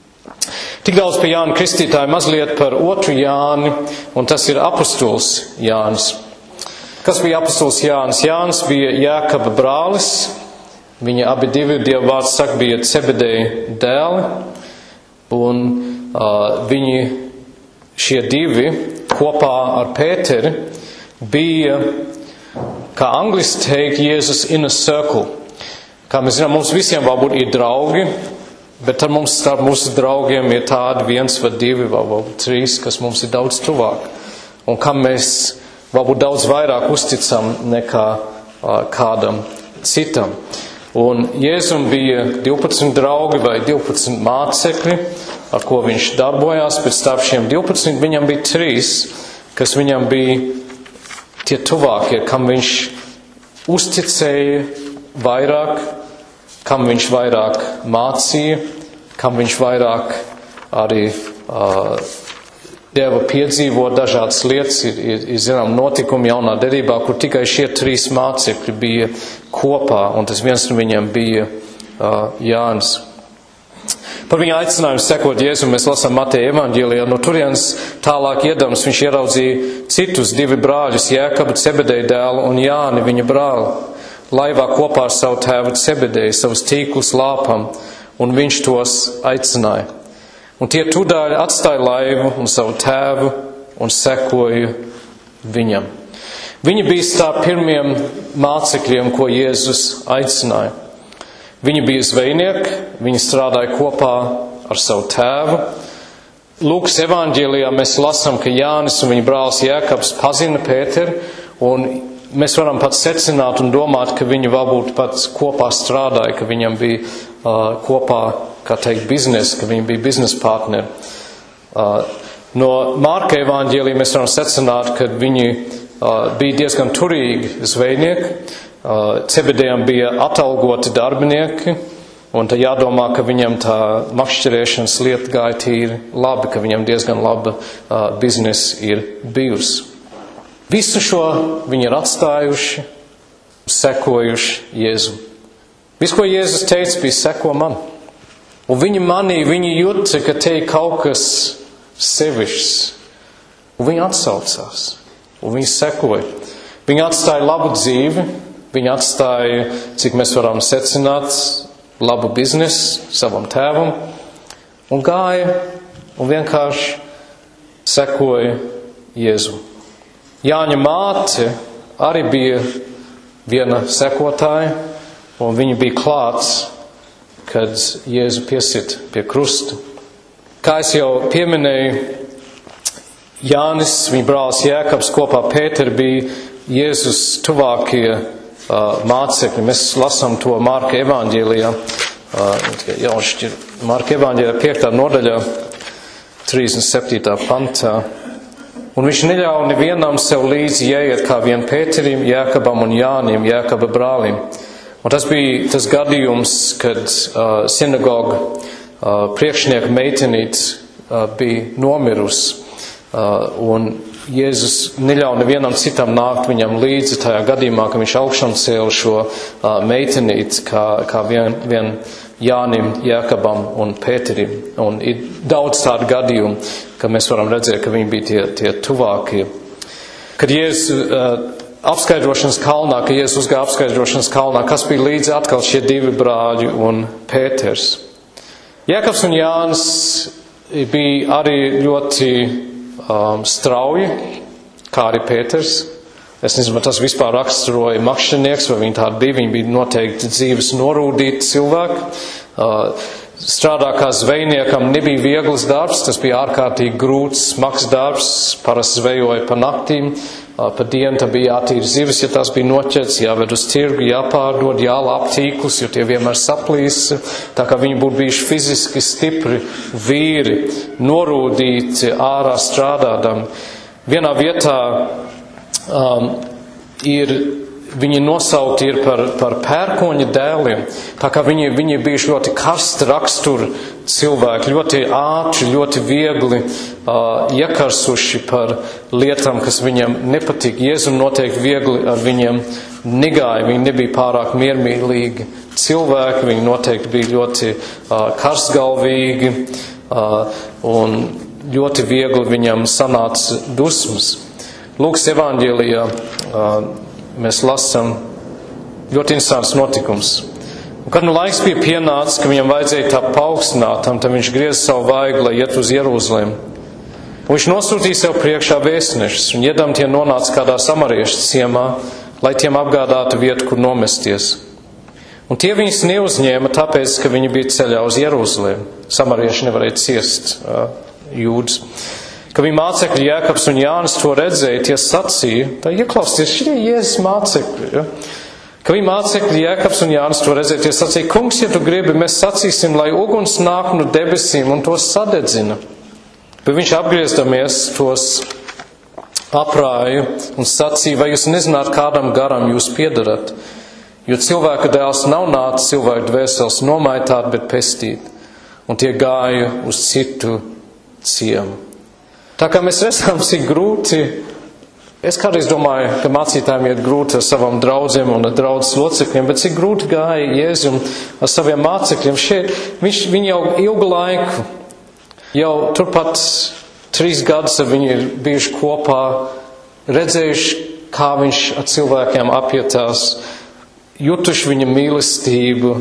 Tik daudz pie Jāna Kristītāja, mazliet par otru Jāni, un tas ir apostols Jānis. Kas bija apostols Jānis? Jānis bija Jēkaba brālis, viņa abi divi, Dieva vārds saka, bija Cebedeja dēli, un uh, viņi, šie divi, kopā ar Pēteri, bija, kā angliski teikt, Jēzus inner circle. Kā mēs zinām, mums visiem varbūt ir draugi, bet tad mums starp mūsu draugiem ir tādi viens vai divi vai varbūt trīs, kas mums ir daudz tuvāk. Un kam mēs varbūt daudz vairāk uzticam nekā uh, kādam citam. Un Jēzum bija divpadsmit draugi vai divpadsmit mācekļi, ar ko viņš darbojās, bet starp šiem divpadsmit viņam bija trīs, kas viņam bija tie tuvākie, kam viņš uzticēja vairāk, kam viņš vairāk mācīja, kam viņš vairāk arī uh, deva piedzīvot dažādas lietas. Ir, ir, ir zinām notikumi jaunā derībā, kur tikai šie trīs mācekļi bija kopā, un tas viens no viņiem bija uh, Jānis. Par viņa aicinājumu sekot Jēzum mēs lasām Mateja evaņģēlijā. No turienes tālāk iedams viņš ieraudzīja citus divi brāļus, Jēkabu Cebedeja dēlu un Jāni viņa brāli, laivā kopā ar savu tēvu Cebedeju, savus tīklus lāpam, un viņš tos aicināja. Un tie tūdaļ atstāja laivu un savu tēvu un sekoja viņam. Viņi bija starp pirmiem mācekļiem, ko Jēzus aicināja. Viņi bija zvejnieki, viņi strādāja kopā ar savu tēvu. Lūkas evaņģēlijā mēs lasām, ka Jānis un viņa brālis Jēkabs pazina Pēteri, un mēs varam pat secināt un domāt, ka viņi varbūt pat kopā strādāja, ka viņam bija uh, kopā, kā teikt, biznesa, ka viņi bija biznesa partneri. Uh, no Mārka evaņģēlija mēs varam secināt, ka viņi uh, bija diezgan turīgi zvejnieki. Uh, Cebedejam bija atalgoti darbinieki, un tad jādomā, ka viņam tā makšķerēšanas lieta gāja tīri labi, ka viņam diezgan laba uh, biznesa ir bijusi. Visu šo viņi ir atstājuši, sekojuši Jēzum. Viss, ko Jēzus teica, bija seko man. Un viņi manī, viņi jūta, ka te ir kaut kas sevišķs. Un viņi atsaucās. Un viņi sekoja. Viņi atstāja labu dzīvi. Viņi atstāja, cik mēs varam secināt, labu biznesu savam tēvam. Un gāja un vienkārši sekoja Jēzum. Jāņa māte arī bija viena sekotāja, un viņa bija klāts, kad Jēzu piesit pie krusta. Kā es jau pieminēju, Jānis, viņa brālis Jēkabs kopā Pēteri bija Jēzus tuvākie uh, mācekļi. Mēs lasām to Marka evaņģēlijā, uh, jāšķir Marka evaņģēlijā piektā nodaļā, trīsdesmit septītā pantā. Un viņš neļauj nevienam sev līdzi ieiet kā vien Pēterim, Jēkabam un Jānim, Jēkaba brālim. Un tas bija tas gadījums, kad uh, sinagoga uh, priekšnieka meitenīte uh, bija nomirusi. Uh, un Jēzus neļauj nevienam citam nākt viņam līdzi tajā gadījumā, ka viņš augšām cēla šo uh, meitenīti kā, kā vien, vien Jānim, Jēkabam un Pēterim. Un ir daudz tādu gadījumu, ka mēs varam redzēt, ka viņi bija tie, tie tuvākie. Kad Jēzus uh, apskaidrošanas kalnā, ka Jēzus uzgāja apskaidrošanas kalnā, kas bija līdzi atkal šie divi brāļi un Pēters. Jēkabs un Jānis bija arī ļoti um, strauji, kā arī Pēters. Es nezinu, vai tas vispār raksturoja makšķernieks, vai viņi tādi bija. Viņi bija noteikti dzīves norūdīti cilvēki. Uh, strādā kā zvejniekam nebija viegls darbs, tas bija ārkārtīgi grūts, smags darbs, parasti zvejoja pa naktīm. Uh, pa dienu tā bija jātīra zivis, ja tās bija noķerts, jāved uz tirgu, jāpārdod, jālāp tīklus, jo tie vienmēr saplīs. Tā kā viņi būtu bijuši fiziski stipri vīri, norūdīti, ārā strādādami. Vienā vietā Um, ir, viņi nosaukti ir par, par pērkoņa dēliem, tā kā viņi, viņi bijuši ļoti karsta rakstura cilvēki, ļoti ātri, ļoti viegli uh, iekarsuši par lietām, kas viņiem nepatīk. Jēzum noteikti viegli ar viņiem negāja, viņi nebija pārāk miermīlīgi cilvēki, viņi noteikti bija ļoti uh, karstgalvīgi uh, un ļoti viegli viņam sanāca dusmas. Lūkas evaņģēlijā mēs lasām ļoti interesants notikums. Un, kad nu laiks bija pienācis, ka viņam vajadzēja tā paaugstinātam, tad viņš griez savu vaigu, lai iet uz Jeruzalemi. Un viņš nosūtīja sev priekšā vēstnešus, un iedam tie nonāca kādā samariešu ciemā, lai tiem apgādātu vietu, kur nomesties. Un tie viņus neuzņēma, tāpēc, ka viņi bija ceļā uz Jeruzalemi. Samarieši nevarēja ciest uh, jūdus. Ka viņa mācekļi Jēkabs un Jānis to redzēja, tie sacīja, tā ieklausties, šie Jēzus mācekļi, ja? Ka viņa mācekļi Jēkabs un Jānis to redzēja, tie sacīja, kungs, ja tu gribi, mēs sacīsim, lai uguns nāk no debesīm un tos sadedzina. Bet viņš apgriezdamies tos aprāja un sacīja, vai jūs nezināt, kādam garam jūs piedarat, jo cilvēka dēls nav nācis cilvēku dvēseles nomaitāt, bet pestīt. Un tie gāja uz citu ciemu. Tā kā mēs redzam, cik grūti, es kādreiz domāju, ka mācītājiem iet grūti ar savām draudzēm un ar draudzes locekļiem, bet cik grūti gāja Jēzum ar saviem mācekļiem. Šeit viņš, viņi jau ilgu laiku, jau turpat trīs gadus ar viņu ir bijuši kopā, redzējuši, kā viņš ar cilvēkiem apietās, jutuši viņa mīlestību,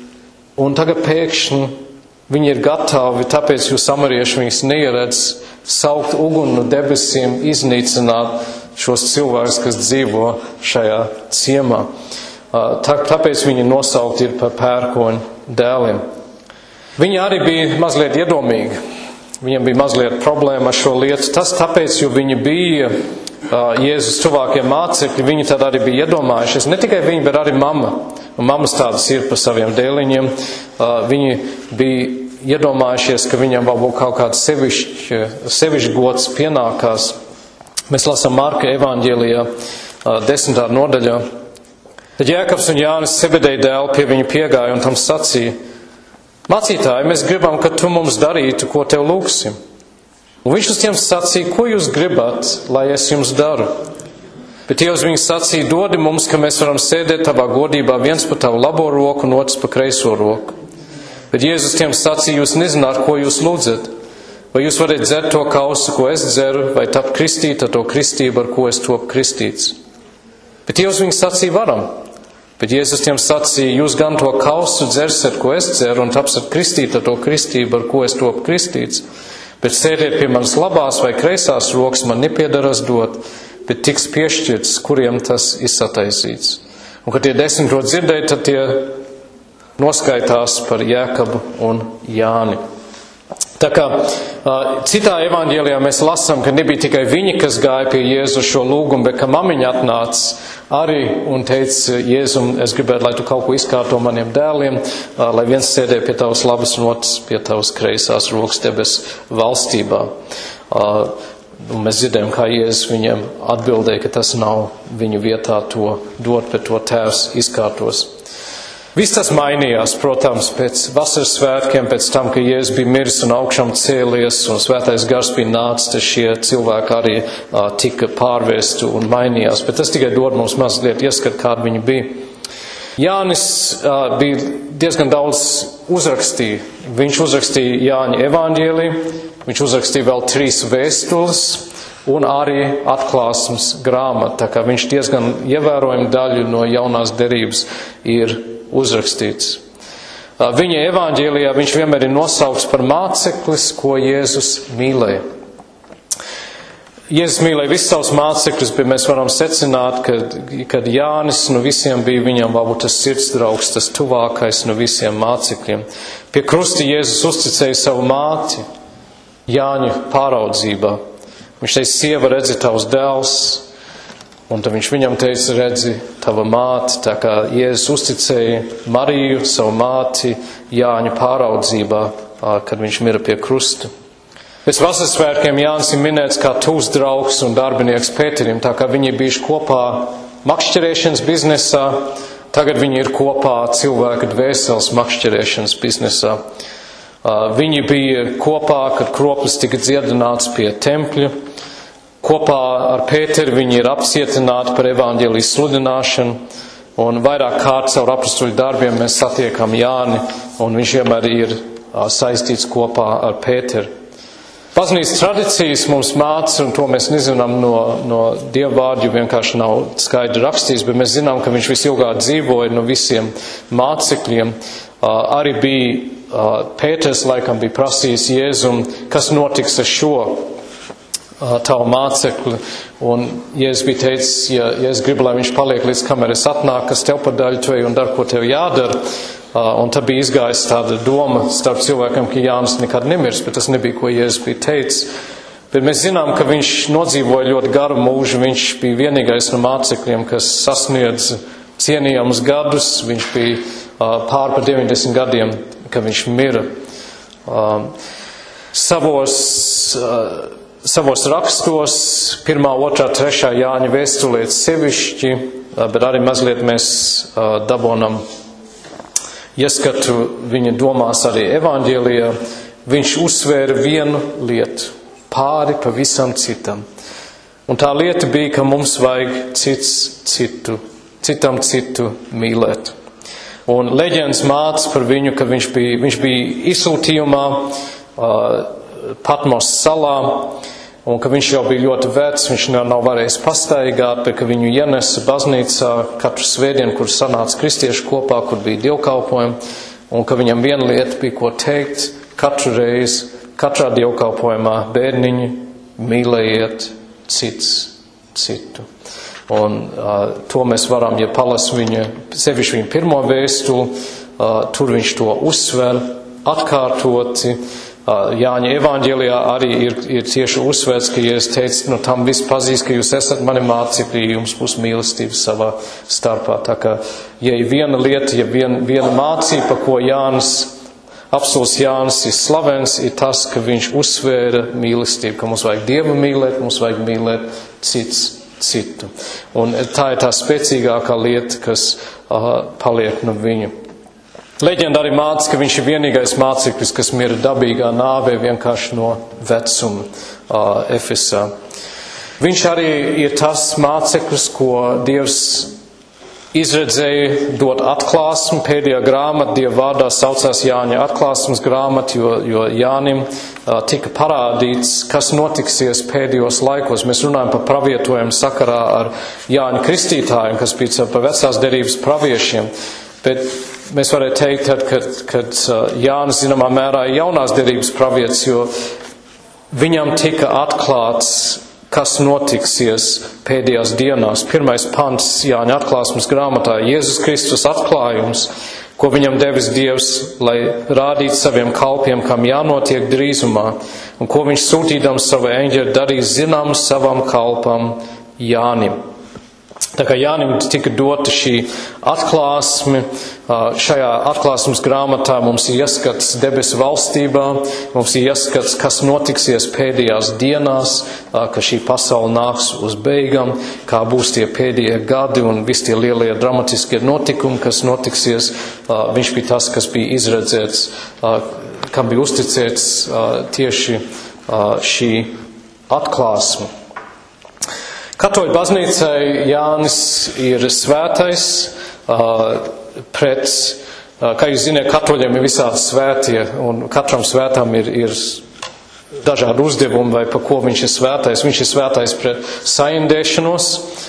un tagad pēkšņi viņi ir gatavi, tāpēc jūs samarieši viņus neieredz, saukt uguni no debesīm, iznīcināt šos cilvēkus, kas dzīvo šajā ciemā. Tā, tāpēc viņi nosaukti ir par pērkoņu dēliem. Viņi arī bija mazliet iedomīgi. Viņiem bija mazliet problēma ar šo lietu. Tas tāpēc, jo viņi bija Jēzus tuvākie mācekļi, viņi tad arī bija iedomājušies. Ne tikai viņi, bet arī mamma. Un mammas tādas ir par saviem dēliņiem. Viņi bija iedomājušies, ka viņam vēl būtu kaut kāds sevišķi, sevišķi gods pienākās. Mēs lasām Marka evaņģēlijā desmitā nodaļā. Tad Jēkabs un Jānis Sebedeja dēli pie viņa piegāja un tam sacīja, mācītāji, mēs gribam, ka tu mums darītu, ko tev lūgsim. Un viņš uz tiem sacīja, ko jūs gribat, lai es jums daru? Bet tie uz viņu sacīja, dodi mums, ka mēs varam sēdēt tavā godībā viens pa tavu labo roku un otrs pa kreiso roku. Bet Jēzus tiem sacīja, jūs nezināt, ko jūs lūdzat. Vai jūs varat dzert to kausu, ko es dzeru, vai tapt kristīt ar to kristību, ar ko es topu kristīts? Bet tie uz viņu sacīja, varam. Bet Jēzus tiem sacīja, jūs gan to kausu dzersiet, ko es dzeru, un tapsiet kristīt ar to kristību, ar ko es topu kristīts. Bet sēdiet pie manas labās vai kreisās rokas, man nepiedaras dot, bet tiks piešķirts, kuriem tas ir sataisīts. Un, kad tie desmit to dzirdēja, tad tie noskaitās par Jēkabu un Jāni. Tā kā citā evaņģēlijā mēs lasām, ka nebija tikai viņi, kas gāja pie Jēzu šo lūgumu, bet ka mamiņa atnāca arī un teica, Jēzum, es gribētu, lai tu kaut ko izkārto maniem dēliem, lai viens sēdē pie tavas labas un otrs pie tavas kreisās rokas debes valstībā. Un mēs dzirdējam, kā Jēzus viņiem atbildēja, ka tas nav viņu vietā to dot, bet to tēvs izkārtos. Viss tas mainījās, protams, pēc vasaras svētkiem, pēc tam, ka Jēzus bija miris un augšām cēlies un svētais gars bija nācis, tad šie cilvēki arī uh, tika pārvesti un mainījās. Bet tas tikai dod mums mazliet ieskat, kāda viņi bija. Jānis uh, bija diezgan daudz uzrakstīja. Viņš uzrakstīja Jāņa evaņģēliju, viņš uzrakstīja vēl trīs vēstules un arī atklāsmes grāmatu. Tā kā viņš diezgan ievērojami daļu no jaunās derības ir uzrakstīts. Viņa evaņģēlijā viņš vienmēr ir nosaukts par māceklis, ko Jēzus mīlēja. Jēzus mīlēja visus savus mācekļus, bet mēs varam secināt, ka, kad Jānis no visiem bija viņam varbūt tas sirdsdraugs, tas tuvākais no visiem mācekļiem. Pie krusta Jēzus uzticēja savu māti Jāņa pāraudzībā. Viņš teica, sieva, redzi tavs dēls, un tad viņš viņam teica, redzi tava māte. Tā kā Jēzus uzticēja Mariju, savu māti Jāņa pāraudzībā, kad viņš mira pie krusta. Pēc vasaras svētkiem Jānis ir minēts kā tuvs draugs un darbinieks Pēterim, tā kā viņi ir bijuši kopā makšķerēšanas biznesā, tagad viņi ir kopā cilvēka dvēseles makšķerēšanas biznesā. Viņi bija kopā, kad kroplis tika dziedināts pie tempļa. Kopā ar Pēteri viņi ir apcietināti par evaņģēlijas sludināšanu, un vairāk kārt caur apustuļu darbiem mēs satiekam Jāni, un viņš vienmēr ir saistīts kopā ar Pēteri. Baznīcas tradīcijas mums māca, un to mēs nezinām no, no Dieva vārda, jo vienkārši nav skaidri rakstīts, bet mēs zinām, ka viņš visilgāk dzīvoja no visiem mācekļiem. Uh, arī bija, uh, Pēters laikam bija prasījis Jēzum, kas notiks ar šo uh, tavu mācekli. Un Jēzus bija teicis, ja, ja es gribu, lai viņš paliek līdz kamēr es atnāku, kas tev par daļu tveju un dar, ko tev jādara. Un tad bija izgājis tāda doma starp cilvēkiem, ka Jānis nekad nemirs, bet tas nebija, ko Jēzus bija teicis. Bet mēs zinām, ka viņš nodzīvoja ļoti garu mūžu, viņš bija vienīgais no mācekļiem, kas sasniedz cienījamus gadus, viņš bija uh, pār par deviņdesmit gadiem, kad viņš mira. Uh, savos, uh, savos rakstos, pirmā, otrā, trešā Jāņa vēstulēs sevišķi, uh, bet arī mazliet mēs uh, dabonam ieskatu viņa domās arī evaņģēlijā, viņš uzsvēra vienu lietu pāri pavisam citam. Un tā lieta bija, ka mums vajag cits citu, citam citu mīlēt. Un leģendas māca par viņu, ka viņš bija, viņš bija izsūtījumā uh, Patmos salā, un ka viņš jau bija ļoti vecs, viņš nav varējis pastaigāt, bet ka viņu ienesa baznīcā katru svētdienu, kur sanāca kristieši kopā, kur bija dievkalpojumi, un ka viņam viena lieta bija, ko teikt katru reizi, katrā dievkalpojumā: bērniņi, mīlējiet cits citu. Un uh, to mēs varam, ja palas viņa, sevišķi viņa pirmo vēstuli, uh, tur viņš to uzsver atkārtoti. Jāņa evaņģēlijā arī ir, ir tieši uzsvērts, ka Jēzus teica, no tam viss pazīst, ka jūs esat mani mācekļi, jums būs mīlestība savā starpā. Tā kā, ja ir viena lieta, ja viena, viena mācība, pa ko Jānis, apstults Jānis ir slavens, ir tas, ka viņš uzsvēra mīlestību, ka mums vajag Dievu mīlēt, mums vajag mīlēt cits citu. Un tā ir tā spēcīgākā lieta, kas uh, paliek no viņa. Leģenda arī māca, ka viņš ir vienīgais māceklis, kas mira dabīgā nāvē vienkārši no vecuma uh, Efesā. Viņš arī ir tas māceklis, ko Dievs izredzēja dot atklāsmi. Pēdējā grāmata Dieva vārdā saucās Jāņa atklāsmes grāmata, jo, jo Jānim uh, tika parādīts, kas notiksies pēdējos laikos. Mēs runājam par pravietojumu sakarā ar Jāņa Kristītāju, kas bija par vecās derības praviešiem. Bet mēs varētu teikt, kad, kad Jānis zināmā mērā ir jaunās derības pravietis, jo viņam tika atklāts, kas notiksies pēdējās dienās. Pirmais pants Jāņa atklāsmes grāmatā - Jēzus Kristus atklājums, ko viņam devis Dievs, lai rādītu saviem kalpiem, kam jānotiek drīzumā, un ko viņš sūtīdams savu eņģeli darīs zinām savam kalpam Jānim. Tā kā Jānim tika dota šī atklāsme, šajā atklāsmes grāmatā mums ir ieskats debesu valstībā, mums ir ieskats, kas notiksies pēdējās dienās, ka šī pasaule nāks uz beigām, kā būs tie pēdējie gadi un visi tie lielie dramatiskie notikumi, kas notiksies. Viņš bija tas, kas bija izredzēts, kam bija uzticēts tieši šī atklāsme. Katoļu baznīcai Jānis ir svētais, pret, kā jūs zināt, katoļiem ir visādi svētie, un katram svētam ir, ir dažādi uzdevumi, vai pa ko viņš ir svētais. Viņš ir svētais pret saindēšanos,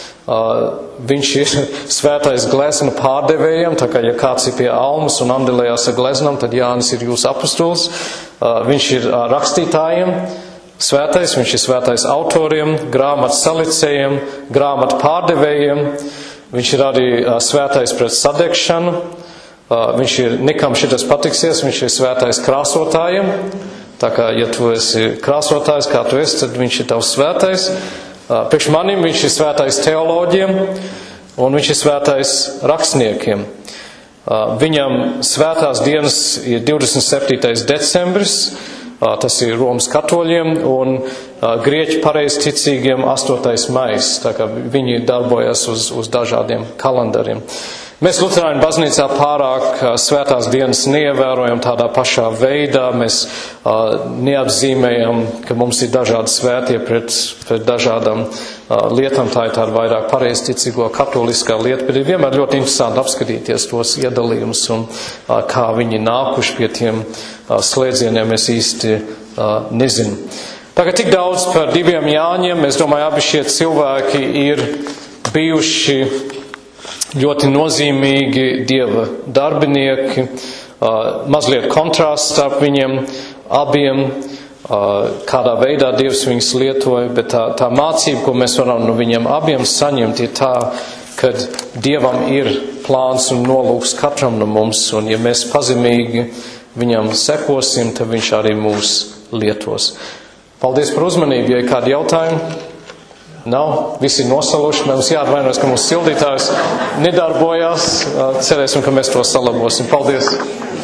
viņš ir svētais glezna pārdevējiem, tā kā ja kāds ir pie almas un andelējās ar gleznam, tad Jānis ir jūsu apustulis. Viņš ir rakstītājiem, svētais, viņš ir svētais autoriem, grāmatas salicējiem, grāmatu pārdevējiem, viņš ir arī svētais pret sadegšanu, viņš ir, nekam šitas patiksies, viņš ir svētais krāsotājiem, tā kā, ja tu esi krāsotājs, kā tu esi, tad viņš ir tavs svētais. Priekš manim viņš ir svētais teoloģiem, un viņš ir svētais rakstniekiem. Viņam svētās dienas ir divdesmit septītais decembris, tas ir Romas katoļiem, un grieķu pareizticīgiem astotais maijs, tā kā viņi darbojas uz, uz dažādiem kalendāriem. Mēs Luterāņu baznīcā pārāk svētās dienas neievērojam tādā pašā veidā, mēs uh, neapzīmējam, ka mums ir dažādi svētie pret, pret dažādām uh, lietām, tā ir tāda vairāk pareizticīgo katoliskā lieta, bet ir vienmēr ļoti interesanti apskatīties tos iedalījumus un uh, kā viņi nākuši pie tiem uh, slēdzieniem, es īsti uh, nezinu. Tagad tik daudz par diviem Jāņiem, es domāju, abi šie cilvēki ir bijuši ļoti nozīmīgi Dieva darbinieki, mazliet kontrasts starp viņiem abiem, kādā veidā Dievs viņus lietoja, bet tā, tā mācība, ko mēs varam no viņiem abiem saņemt, ir tā, ka Dievam ir plāns un nolūks katram no mums, un ja mēs pazemīgi viņam sekosim, tad viņš arī mūs lietos. Paldies par uzmanību, ja ir kādi jautājumi. Nav, visi ir nosaluši, mums jāatvainojas, ka mūsu sildītājs nedarbojās, cerēsim, ka mēs to salabosim. Paldies!